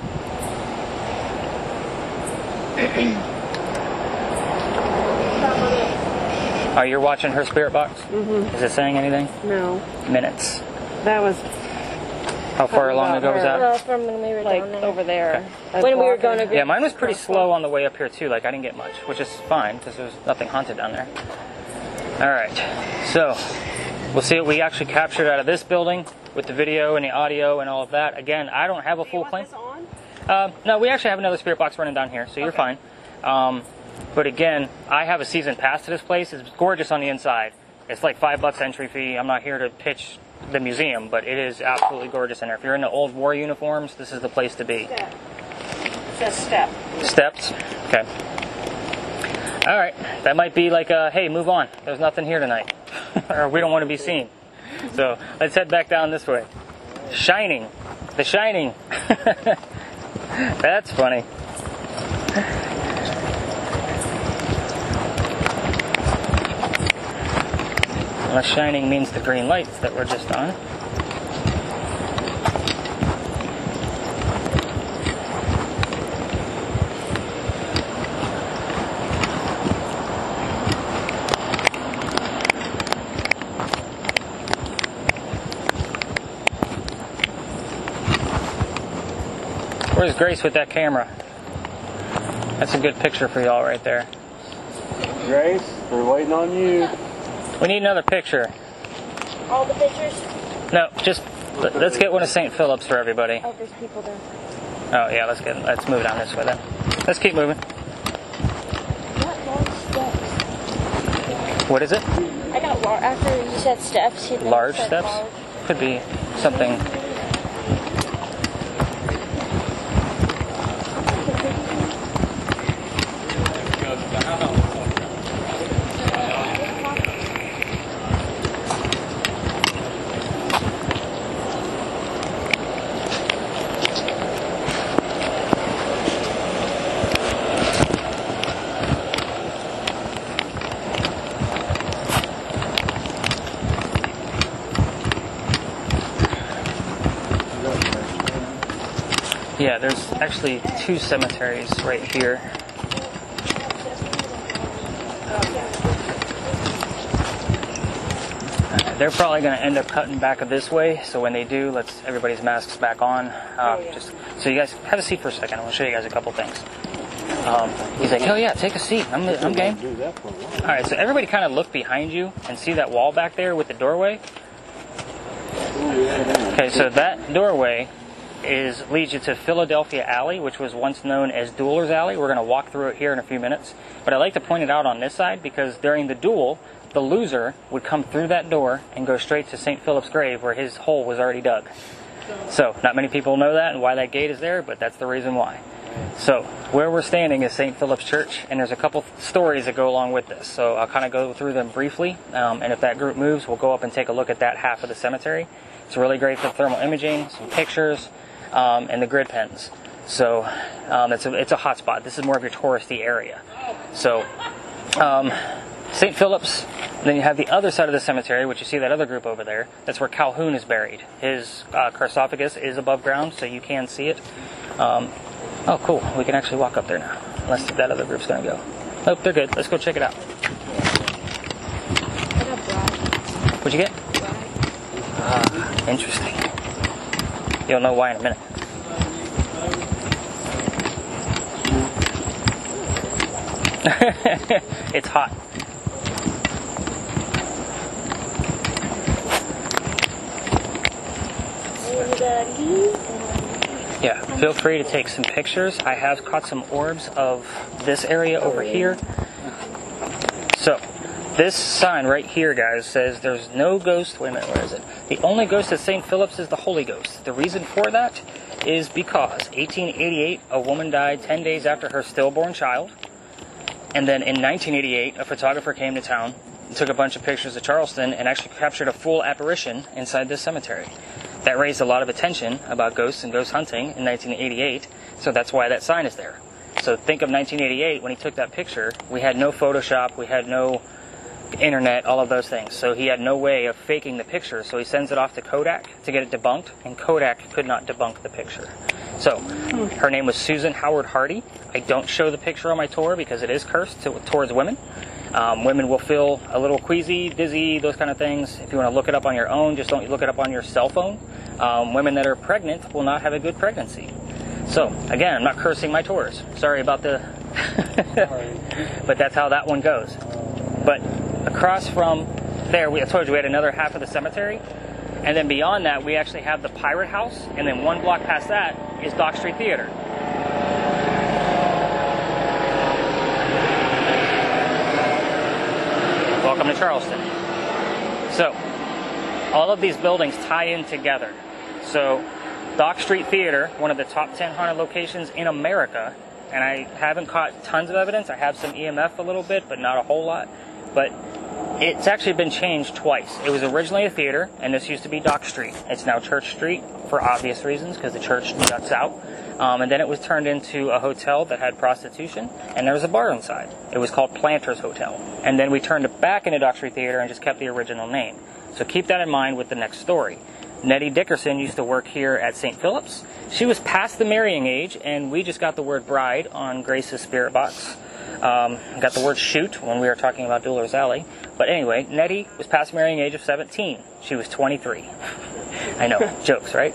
Oh, you're watching her spirit box? Mm-hmm. Is it saying anything? No. Minutes. That was How far along ago was that? From when we were like down there. over there. When we were going to Yeah, mine was pretty slow on the way up here too. Like I didn't get much, which is fine because there's nothing haunted down there. All right, so we'll see what we actually captured out of this building with the video and the audio and all of that. Again, I don't have a full claim. No, we actually have another spirit box running down here, so you're fine. But again, I have a season pass to this place. It's gorgeous on the inside. It's like $5 entry fee. I'm not here to pitch the museum, but it is absolutely gorgeous in there. If you're into old war uniforms, this is the place to be. It says step. Steps? Okay. All right. That might be like, hey, move on. There's nothing here tonight. Or we don't want to be seen. So let's head back down this way. Shining. The Shining. That's funny. Unless shining means the green lights that we're just on. Where's Grace with that camera? That's a good picture for y'all right there. Grace, we're waiting on you. We need another picture. All the pictures? No, just let's get one of St. Philip's for everybody. Oh, there's people there. Oh yeah, let's move down this way then. Let's keep moving. What large steps? What is it? I got after you said steps. You Large said steps? large. Could be something. Yeah, there's actually 2 cemeteries right here. They're probably going to end up cutting back this way, so when they do, let's everybody's masks back on. Just so you guys have a seat for a second. I want to show you guys a couple things. He's like, oh yeah, take a seat. I'm game. All right, so everybody kind of look behind you and see that wall back there with the doorway. Okay, so that doorway leads you to Philadelphia Alley, which was once known as Dueler's Alley. We're going to walk through it here in a few minutes. But I like to point it out on this side because during the duel, the loser would come through that door and go straight to St. Philip's grave where his hole was already dug. So not many people know that and why that gate is there, but that's the reason why. So where we're standing is St. Philip's Church, and there's a couple stories that go along with this. So I'll kind of go through them briefly, and if that group moves, we'll go up and take a look at that half of the cemetery. It's really great for thermal imaging, some pictures, and the grid pens. So it's a hot spot. This is more of your touristy area. So St. Philip's, then you have the other side of the cemetery, which you see that other group over there. That's where Calhoun is buried. His sarcophagus is above ground, so you can see it. Oh, cool. We can actually walk up there now, unless that other group's going to go. Nope, they're good. Let's go check it out. What'd you get? Interesting. You'll know why in a minute. It's hot. Yeah, feel free to take some pictures. I have caught some orbs of this area over here. So, this sign right here, guys, says there's no ghost. Wait a minute, where is it? The only ghost at St. Philip's is the Holy Ghost. The reason for that is because 1888, a woman died 10 days after her stillborn child. And then in 1988, a photographer came to town, took a bunch of pictures of Charleston, and actually captured a full apparition inside this cemetery. That raised a lot of attention about ghosts and ghost hunting in 1988, so that's why that sign is there. So think of 1988, when he took that picture, we had no Photoshop, we had no internet, all of those things. So he had no way of faking the picture, so he sends it off to Kodak to get it debunked, and Kodak could not debunk the picture. So, her name was Susan Howard Hardy. I don't show the picture on my tour because it is cursed towards women. Women will feel a little queasy, dizzy, those kind of things. If you want to look it up on your own, just don't look it up on your cell phone. Women that are pregnant will not have a good pregnancy. So, again, I'm not cursing my tours. Sorry about the... But that's how that one goes. But across from there, I told you we had another half of the cemetery. And then beyond that, we actually have the Pirate House. And then one block past that is Dock Street Theater. Welcome to Charleston. So, all of these buildings tie in together. So, Dock Street Theater, one of the top 10 haunted locations in America, and I haven't caught tons of evidence. I have some EMF a little bit, but not a whole lot. But it's actually been changed twice. It was originally a theater, and this used to be Dock Street. It's now Church Street for obvious reasons, because the church juts out. And then it was turned into a hotel that had prostitution, and there was a bar inside. It was called Planters Hotel. And then we turned it back into Dock Street Theater and just kept the original name. So keep that in mind with the next story. Nettie Dickerson used to work here at St. Philip's. She was past the marrying age, and we just got the word bride on Grace's spirit box. Got the word shoot when we were talking about Dueler's Alley. But anyway, Nettie was past the marrying age of 17. She was 23. I know, jokes, right?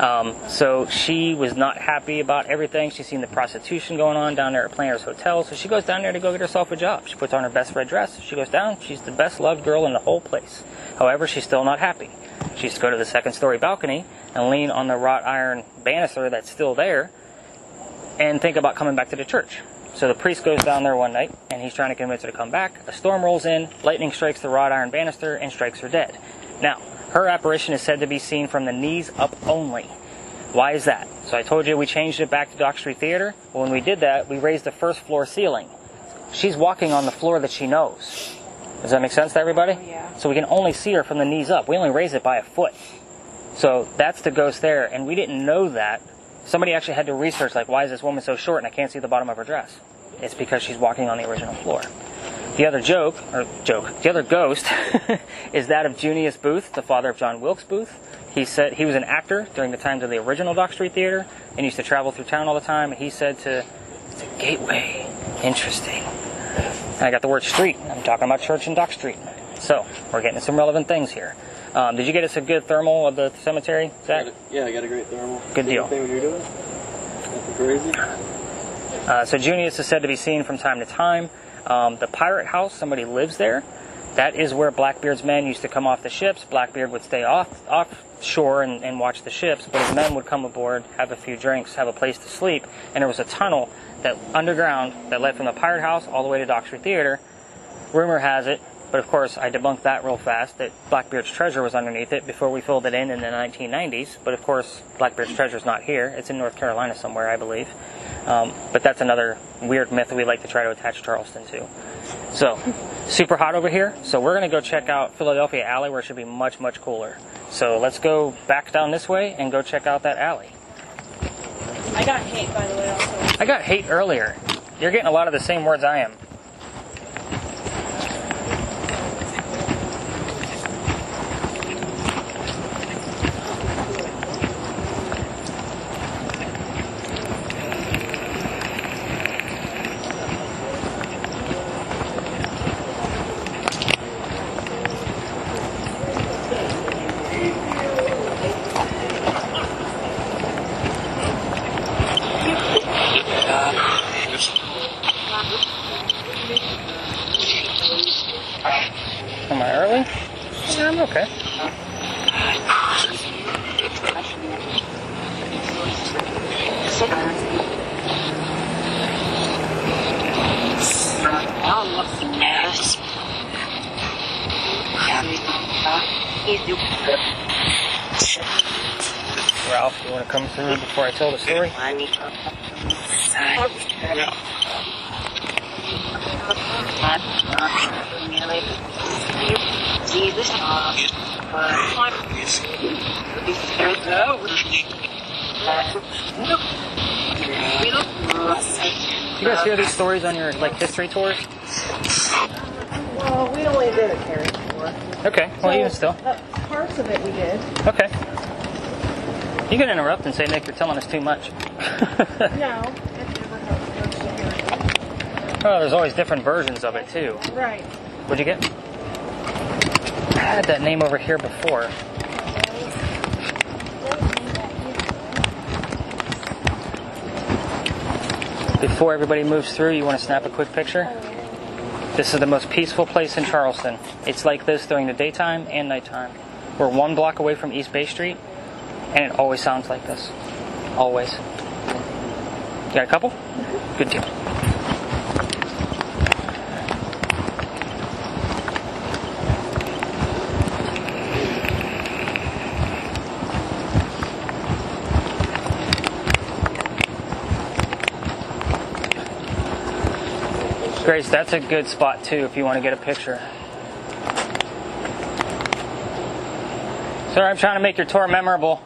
So she was not happy about everything. She's seen the prostitution going on down there at Planters Hotel, so she goes down there to go get herself a job. She puts on her best red dress. She goes down. She's the best loved girl in the whole place. However, she's still not happy. She used to go to the second-story balcony and lean on the wrought iron banister that's still there and think about coming back to the church. So the priest goes down there one night, and he's trying to convince her to come back. A storm rolls in, lightning strikes the wrought iron banister, and strikes her dead. Now, her apparition is said to be seen from the knees up only. Why is that? So I told you we changed it back to Dock Street Theater. Well, when we did that, we raised the first floor ceiling. She's walking on the floor that she knows. Does that make sense to everybody? Yeah. So we can only see her from the knees up. We only raise it by a foot. So that's the ghost there, and we didn't know that. Somebody actually had to research, like, why is this woman so short and I can't see the bottom of her dress? It's because she's walking on the original floor. The other the other ghost is that of Junius Booth, the father of John Wilkes Booth. He said he was an actor during the times of the original Dock Street Theater and used to travel through town all the time. And he said it's a gateway. Interesting. And I got the word street. I'm talking about church and Dock Street. So we're getting some relevant things here. Did you get us a good thermal of the cemetery, Zach? Yeah, I got a great thermal. Good deal. Same thing when you're doing? Nothing crazy. So Junius is said to be seen from time to time. The Pirate House, somebody lives there. That is where Blackbeard's men used to come off the ships. Blackbeard would stay offshore and watch the ships, but his men would come aboard, have a few drinks, have a place to sleep, and there was a tunnel that underground that led from the Pirate House all the way to Dock Street Theater. Rumor has it, but of course I debunked that real fast, that Blackbeard's treasure was underneath it before we filled it in the 1990s. But of course, Blackbeard's treasure's not here. It's in North Carolina somewhere, I believe. But that's another weird myth we like to try to attach Charleston to. So, super hot over here. So we're going to go check out Philadelphia Alley, where it should be much, much cooler. So let's go back down this way and go check out that alley. I got hate, by the way, also. I got hate earlier. You're getting a lot of the same words I am. Am I early? Yeah, I'm okay. Ralph, you want to come through before I tell the story? You guys hear these stories on your history tours? Well, we only did a carriage tour. Okay, well, even still. Parts of it we did. Okay. You can interrupt and say, Nick, you're telling us too much. No, it never hurts to hear it. Oh, there's always different versions of it, too. Right. What'd you get? I had that name over here before. Before everybody moves through, you want to snap a quick picture? This is the most peaceful place in Charleston. It's like this during the daytime and nighttime. We're 1 block away from East Bay Street, and it always sounds like this. Always. You got a couple? Good deal. Grace, that's a good spot too if you want to get a picture. Sorry, I'm trying to make your tour memorable.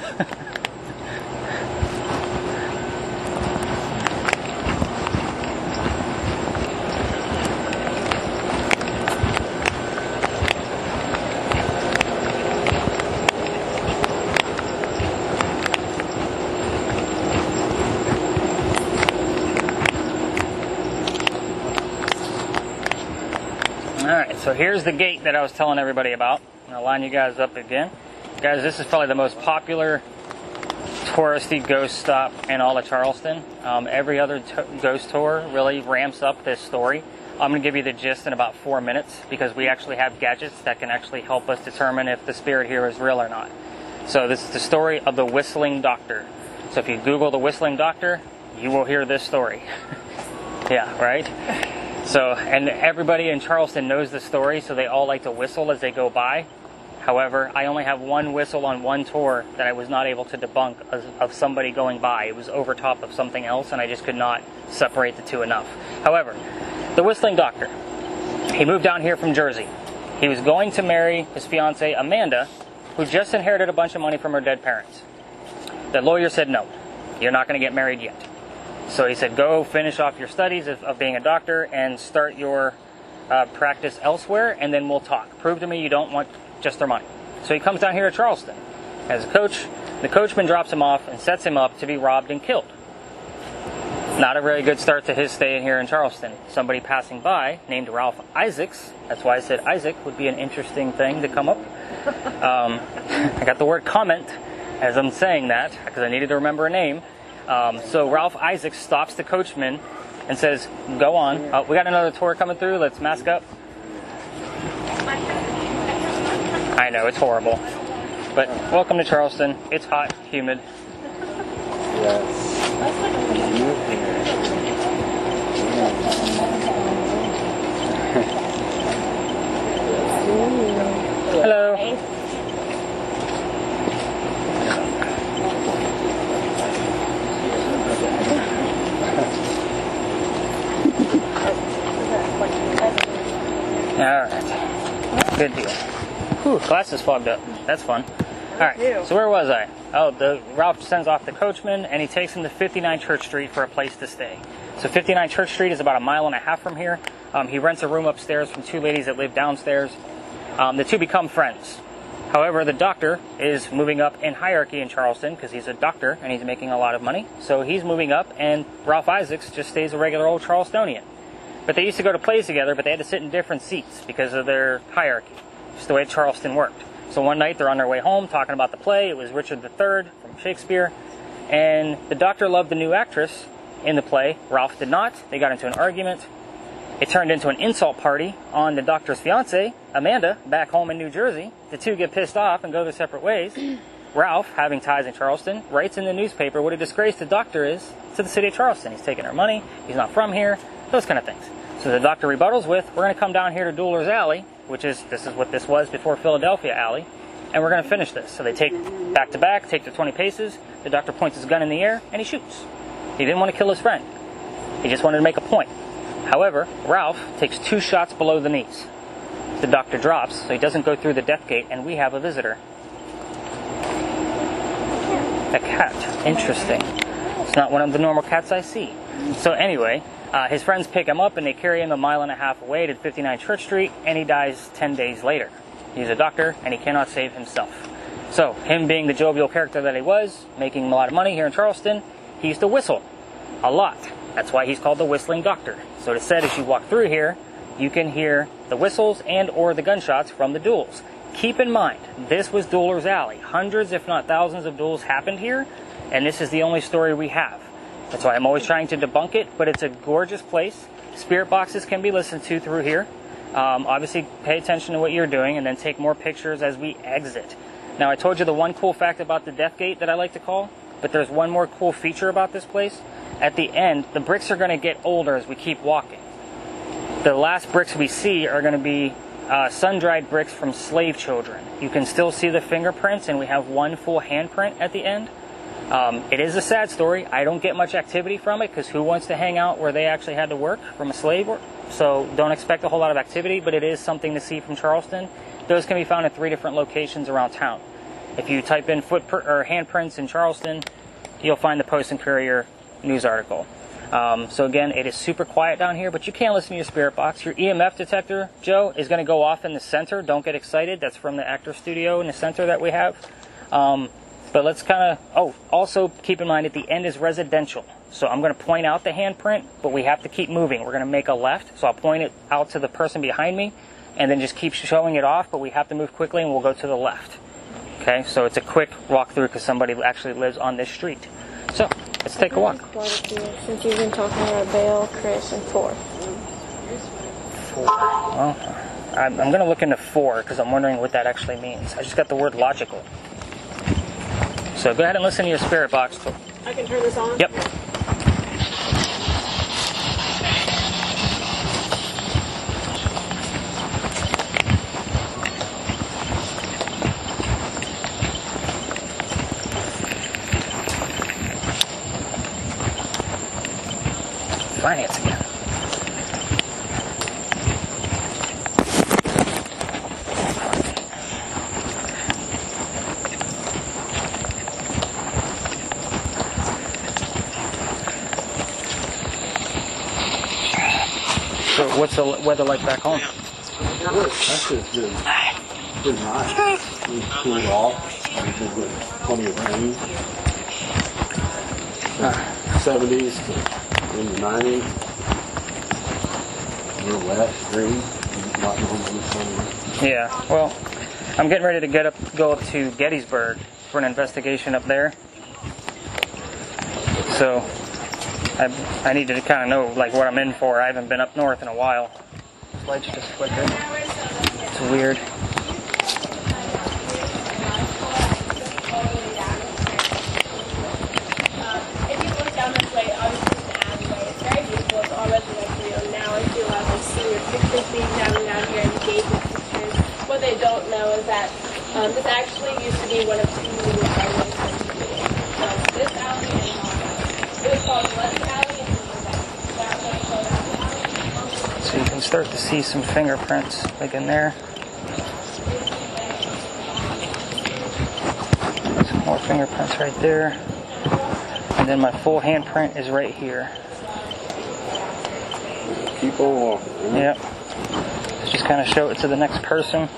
Alright, so here's the gate that I was telling everybody about. I'll line you guys up again. Guys, this is probably the most popular touristy ghost stop in all of Charleston. Every other ghost tour really ramps up this story. I'm going to give you the gist in about 4 minutes because we actually have gadgets that can actually help us determine if the spirit here is real or not. So this is the story of the Whistling Doctor. So if you Google the Whistling Doctor, you will hear this story. Yeah, right? So, and everybody in Charleston knows the story, so they all like to whistle as they go by. However, I only have one whistle on one tour that I was not able to debunk of somebody going by. It was over top of something else, and I just could not separate the two enough. However, the Whistling Doctor, he moved down here from Jersey. He was going to marry his fiancée, Amanda, who just inherited a bunch of money from her dead parents. The lawyer said, no, you're not going to get married yet. So he said, go finish off your studies of being a doctor and start your practice elsewhere, and then we'll talk. Prove to me you don't want just their money. So he comes down here to Charleston as a coach. The coachman drops him off and sets him up to be robbed and killed. Not a very good start to his stay here in Charleston. Somebody passing by named Ralph Isaacs, that's why I said Isaac would be an interesting thing to come up. I got the word comment as I'm saying that because I needed to remember a name. So Ralph Isaacs stops the coachman and says, go on. We got another tour coming through. Let's mask up. I know, it's horrible. But welcome to Charleston. It's hot, humid. Hello. Alright. Good deal. Whew, glasses fogged up. That's fun. Alright, so where was I? Oh, Ralph sends off the coachman and he takes him to 59 Church Street for a place to stay. So 59 Church Street is about 1.5 miles from here. He rents a room upstairs from 2 ladies that live downstairs. The two become friends. However, the doctor is moving up in hierarchy in Charleston because he's a doctor and he's making a lot of money. So he's moving up and Ralph Isaacs just stays a regular old Charlestonian. But they used to go to plays together, but they had to sit in different seats because of their hierarchy. Just the way Charleston worked. So one night they're on their way home talking about the play. It was Richard III from Shakespeare. And the doctor loved the new actress in the play. Ralph did not. They got into an argument. It turned into an insult party on the doctor's fiancée, Amanda, back home in New Jersey. The two get pissed off and go their separate ways. Ralph, having ties in Charleston, writes in the newspaper what a disgrace the doctor is to the city of Charleston. He's taking our money. He's not from here. Those kind of things. So So the doctor rebuttals with, we're going to come down here to Dueler's Alley, this is what this was before Philadelphia Alley, and we're going to finish this. So they take back to back, take their 20 paces, the doctor points his gun in the air, and he shoots. He didn't want to kill his friend. He just wanted to make a point. However, Ralph takes 2 shots below the knees. The doctor drops, so he doesn't go through the death gate, and we have a visitor. A cat. Interesting. It's not one of the normal cats I see. So anyway, his friends pick him up, and they carry him 1.5 miles away to 59 Church Street, and he dies 10 days later. He's a doctor, and he cannot save himself. So, him being the jovial character that he was, making a lot of money here in Charleston, he used to whistle. A lot. That's why he's called the Whistling Doctor. So it is said as you walk through here, you can hear the whistles and or the gunshots from the duels. Keep in mind, this was Dueler's Alley. Hundreds, if not thousands of duels happened here, and this is the only story we have. That's why I'm always trying to debunk it, but it's a gorgeous place. Spirit boxes can be listened to through here. Obviously, pay attention to what you're doing and then take more pictures as we exit. Now, I told you the one cool fact about the Death Gate that I like to call, but there's one more cool feature about this place. At the end, the bricks are going to get older as we keep walking. The last bricks we see are going to be sun-dried bricks from slave children. You can still see the fingerprints, and we have one full handprint at the end. It is a sad story. I don't get much activity from it, because who wants to hang out where they actually had to work from a slave work? So don't expect a whole lot of activity, but it is something to see from Charleston. Those can be found in 3 different locations around town. If you type in handprints in Charleston, you'll find the Post and Courier news article. So again, it is super quiet down here, but you can listen to your spirit box. Your EMF detector, Joe, is going to go off in the center. Don't get excited. That's from the actor studio in the center that we have. But let's kind of, also keep in mind at the end is residential. So I'm going to point out the handprint, but we have to keep moving. We're going to make a left, so I'll point it out to the person behind me, and then just keep showing it off, but we have to move quickly, and we'll go to the left. Okay, so it's a quick walkthrough because somebody actually lives on this street. So, let's take a walk. Quite a few, since you've been talking about Bale, Chris, and 4. 4. Well, I'm going to look into 4 because I'm wondering what that actually means. I just got the word logical. So go ahead and listen to your spirit box. I can turn this on? Yep. Finance again. So what's the weather like back home? That's just good. Good night. We cooled off. With plenty of rain. 70s to in the 90s. A little wet, green. Not normally sunny. Yeah, well, I'm getting ready to go up to Gettysburg for an investigation up there. So I need to kind of know like what I'm in for. I haven't been up north in a while. This light's just flickering. It's weird. If you look down this way, obviously it's an alleyway. It's very beautiful. It's all residential. Now I feel like I see your pictures being down here and engagement pictures. What they don't know is that this actually used to be one of 2 little alleyways. This alley and it was called West Alley and So you can start to see some fingerprints like in there. Some more fingerprints right there. And then my full handprint is right here. Keep on walking. Yep. Just kind of show it to the next person.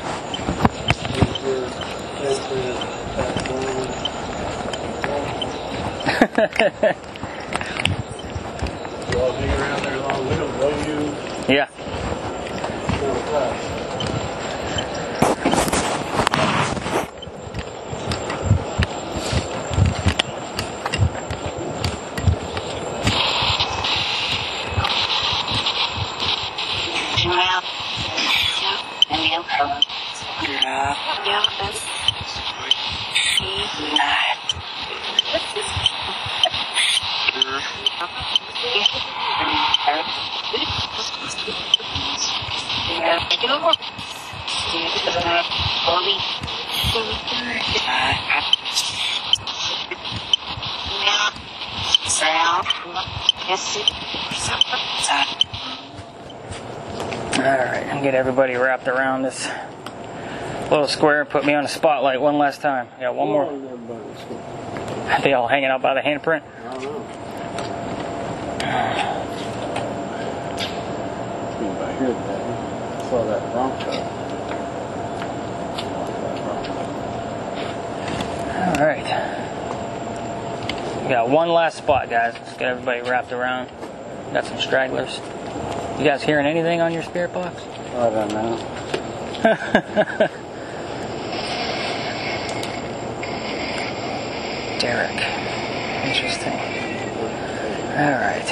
Y'all hang around there long. We don't know you. Yeah. Alright, and get everybody wrapped around this little square and put me on the spotlight one last time. Yeah, one more. Are they all hanging out by the handprint? I don't know. Back here, I saw that Bronco. Alright. We got one last spot, guys. Let's get everybody wrapped around. Got some stragglers. You guys hearing anything on your spirit box? I don't know. Derek. Interesting. Alright.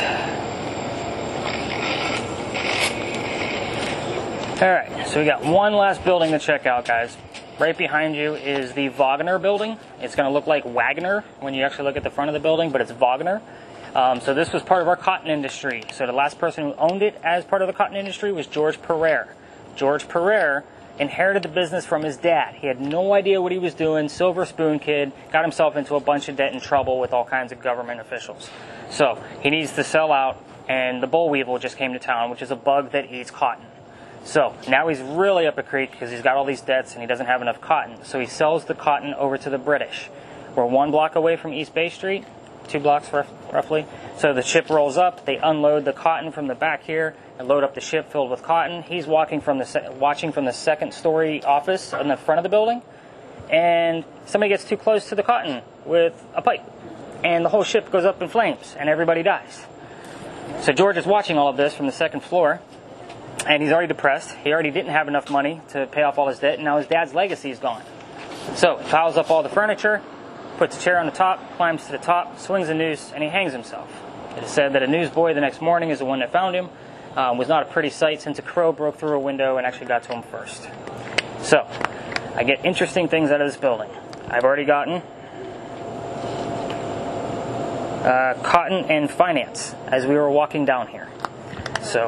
Alright, so we got one last building to check out, guys. Right behind you is the Wagner building. It's going to look like Wagner when you actually look at the front of the building, but it's Wagner. So this was part of our cotton industry. So the last person who owned it as part of the cotton industry was George Pereire. George Pereire inherited the business from his dad. He had no idea what he was doing, silver spoon kid, got himself into a bunch of debt and trouble with all kinds of government officials. So he needs to sell out, and the boll weevil just came to town, which is a bug that eats cotton. So now he's really up a creek because he's got all these debts and he doesn't have enough cotton. So he sells the cotton over to the British. We're 1 block away from East Bay Street, 2 blocks roughly. So the ship rolls up, they unload the cotton from the back here and load up the ship filled with cotton. He's watching from the second story office in the front of the building, and somebody gets too close to the cotton with a pipe, and the whole ship goes up in flames and everybody dies. So George is watching all of this from the second floor, and he's already depressed. He already didn't have enough money to pay off all his debt, and now his dad's legacy is gone. So he piles up all the furniture, puts a chair on the top, climbs to the top, swings a noose, and he hangs himself. It is said that a newsboy the next morning is the one that found him. Was not a pretty sight since a crow broke through a window and actually got to him first. So, I get interesting things out of this building. I've already gotten cotton and finance as we were walking down here. So,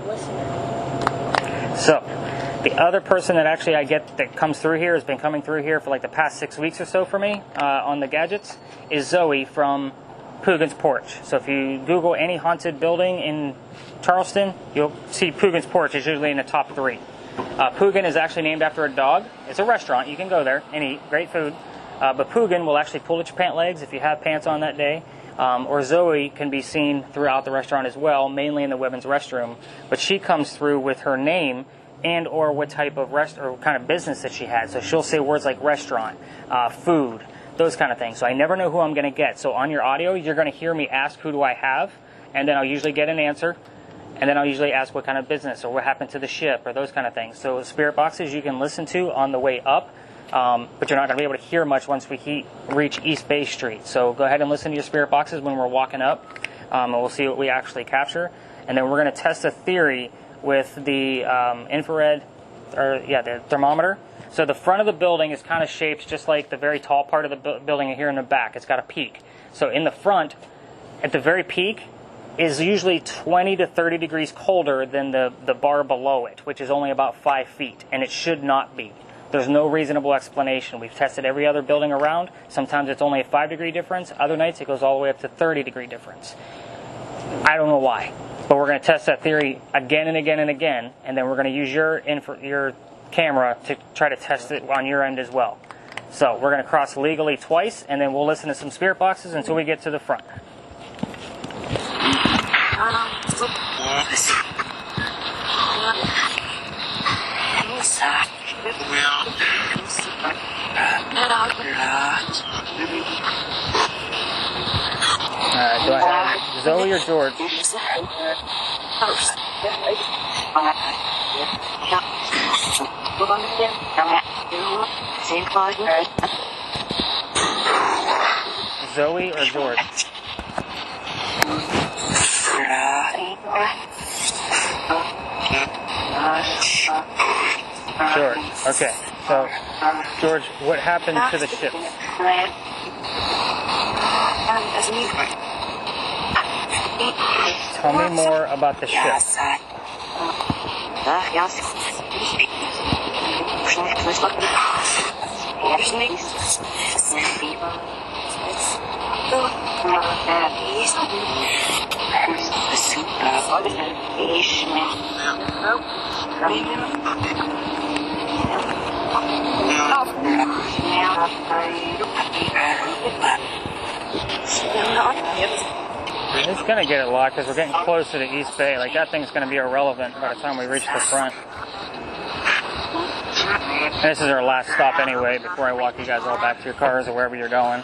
the other person that actually I get that comes through here has been coming through here for like the past 6 weeks or so for me on the gadgets is Zoe from Poogan's Porch. So if you Google any haunted building in Charleston, you'll see Poogan's Porch is usually in the top 3. Poogan is actually named after a dog. It's a restaurant. You can go there and eat great food. But Poogan will actually pull at your pant legs if you have pants on that day. Or Zoe can be seen throughout the restaurant as well, mainly in the women's restroom. But she comes through with her name and or what type of or kind of business that she had. So she'll say words like restaurant, food, those kind of things. So I never know who I'm going to get. So on your audio, you're going to hear me ask, who do I have? And then I'll usually get an answer. And then I'll usually ask what kind of business or what happened to the ship or those kind of things. So spirit boxes you can listen to on the way up. But you're not going to be able to hear much once we reach East Bay Street. So go ahead and listen to your spirit boxes when we're walking up. And we'll see what we actually capture. And then we're going to test a theory with the the thermometer. So the front of the building is kind of shaped just like the very tall part of the building here in the back. It's got a peak. So in the front, at the very peak, is usually 20 to 30 degrees colder than the bar below it, which is only about 5 feet, and it should not be. There's no reasonable explanation. We've tested every other building around. Sometimes it's only a 5-degree difference. Other nights it goes all the way up to 30-degree difference. I don't know why, but we're going to test that theory again and again and again, and then we're going to use your camera to try to test it on your end as well. So we're going to cross legally twice, and then we'll listen to some spirit boxes until we get to the front. Do I have Zoe or George? Zoe or George? George. Okay. So, George, what happened to the ship? Tell me more about the ship. It's going to get it locked because we're getting close to the East Bay. Like, that thing's going to be irrelevant by the time we reach the front. And this is our last stop anyway before I walk you guys all back to your cars or wherever you're going.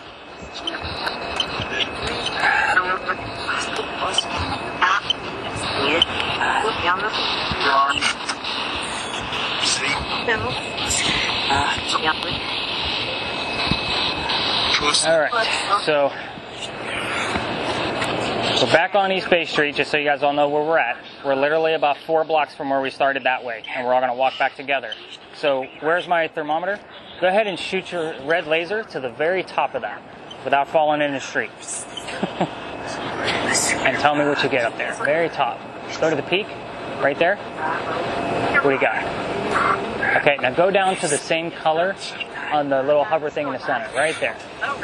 Alright, so we're back on East Bay Street, just so you guys all know where we're at. We're literally about 4 blocks from where we started that way, and we're all going to walk back together. So where's my thermometer? Go ahead and shoot your red laser to the very top of that without falling in the street. And tell me what you get up there. Very top. Go to the peak, right there. What do you got? Okay, now go down to the same color on the little hover thing in the center, right there.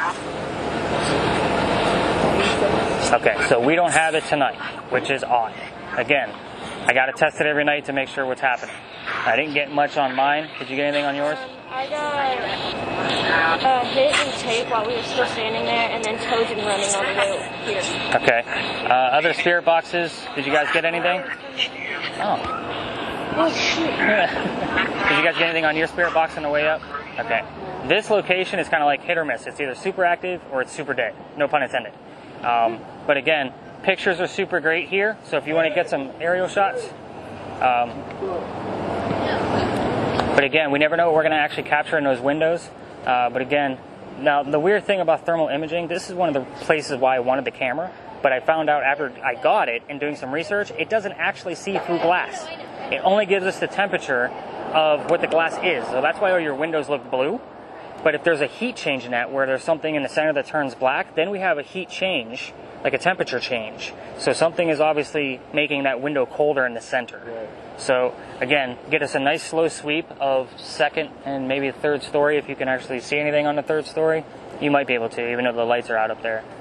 Okay, so we don't have it tonight, which is odd. Again, I got to test it every night to make sure what's happening. I didn't get much on mine. Did you get anything on yours? I got hit and tape while we were still standing there, and then Trojan running on the way here. Okay. Other spirit boxes, did you guys get anything? Oh. Oh, shoot. Did you guys get anything on your spirit box on the way up? Okay. This location is kind of like hit or miss. It's either super active or it's super dead. No pun intended. But again, pictures are super great here. So if you want to get some aerial shots. But again, we never know what we're going to actually capture in those windows. But again, now the weird thing about thermal imaging, this is one of the places why I wanted the camera. But I found out after I got it and doing some research, it doesn't actually see through glass. It only gives us the temperature of what the glass is. So that's why all your windows look blue. But if there's a heat change in that, where there's something in the center that turns black, then we have a heat change, like a temperature change. So something is obviously making that window colder in the center. So again, get us a nice slow sweep of second and maybe third story. If you can actually see anything on the third story, you might be able to, even though the lights are out up there.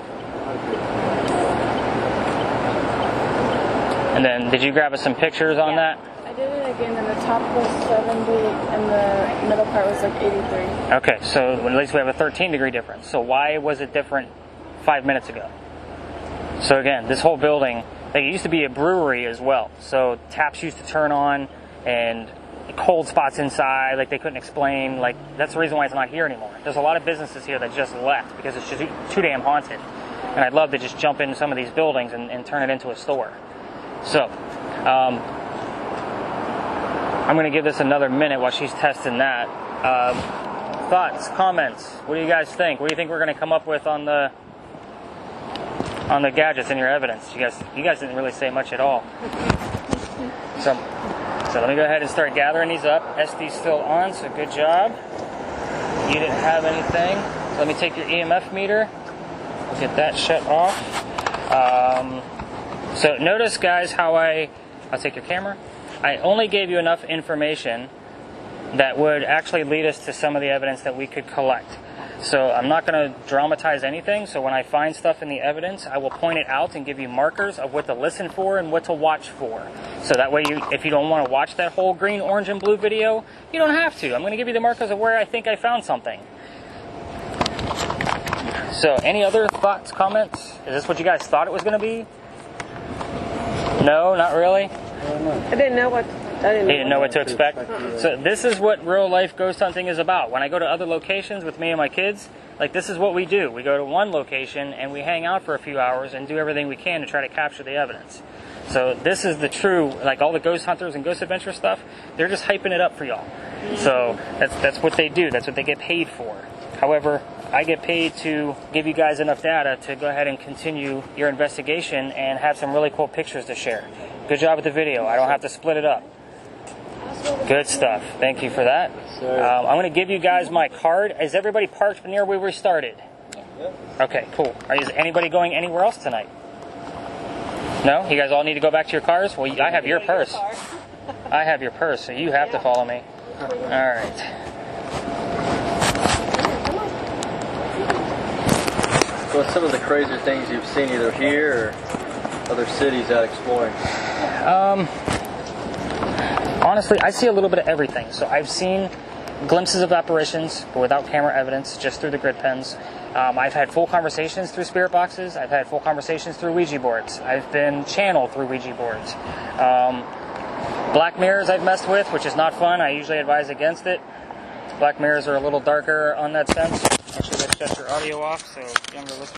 And then, did you grab us some pictures on that? I did it again, and the top was 70, and the middle part was like 83. Okay, so at least we have a 13-degree difference. So why was it different 5 minutes ago? So again, this whole building, like, it used to be a brewery as well. So taps used to turn on, and cold spots inside, like they couldn't explain. Like, that's the reason why it's not here anymore. There's a lot of businesses here that just left because it's just too damn haunted. And I'd love to just jump into some of these buildings and turn it into a store. So, I'm going to give this another minute while she's testing that. Thoughts, comments, what do you guys think? What do you think we're going to come up with on the gadgets and your evidence? You guys didn't really say much at all. So let me go ahead and start gathering these up. SD's still on, so good job. You didn't have anything. So let me take your EMF meter. Get that shut off. So notice, guys, how I'll take your camera. I only gave you enough information that would actually lead us to some of the evidence that we could collect. So I'm not going to dramatize anything. So when I find stuff in the evidence, I will point it out and give you markers of what to listen for and what to watch for. So that way, if you don't want to watch that whole green, orange, and blue video, you don't have to. I'm going to give you the markers of where I think I found something. So any other thoughts, comments? Is this what you guys thought it was going to be? No, not really? I didn't know what to expect. So this is what real life ghost hunting is about. When I go to other locations with me and my kids, like, this is what we do. We go to one location and we hang out for a few hours and do everything we can to try to capture the evidence. So this is the true, like, all the ghost hunters and ghost adventure stuff, they're just hyping it up for y'all. So that's what they do. That's what they get paid for. However, I get paid to give you guys enough data to go ahead and continue your investigation and have some really cool pictures to share. Good job with the video. I don't have to split it up. Good stuff. Thank you for that. I'm going to give you guys my card. Is everybody parked near where we started? Okay, cool. Is anybody going anywhere else tonight? No? You guys all need to go back to your cars? Well, I have your purse. I have your purse, so you have to follow me. All right. What's some of the crazier things you've seen either here or other cities out exploring? Honestly, I see a little bit of everything. So I've seen glimpses of apparitions, but without camera evidence, just through the grid pens. I've had full conversations through spirit boxes. I've had full conversations through Ouija boards. I've been channeled through Ouija boards. Black mirrors I've messed with, which is not fun. I usually advise against it. Black mirrors are a little darker on that sense. Actually, let's shut your audio off so younger listeners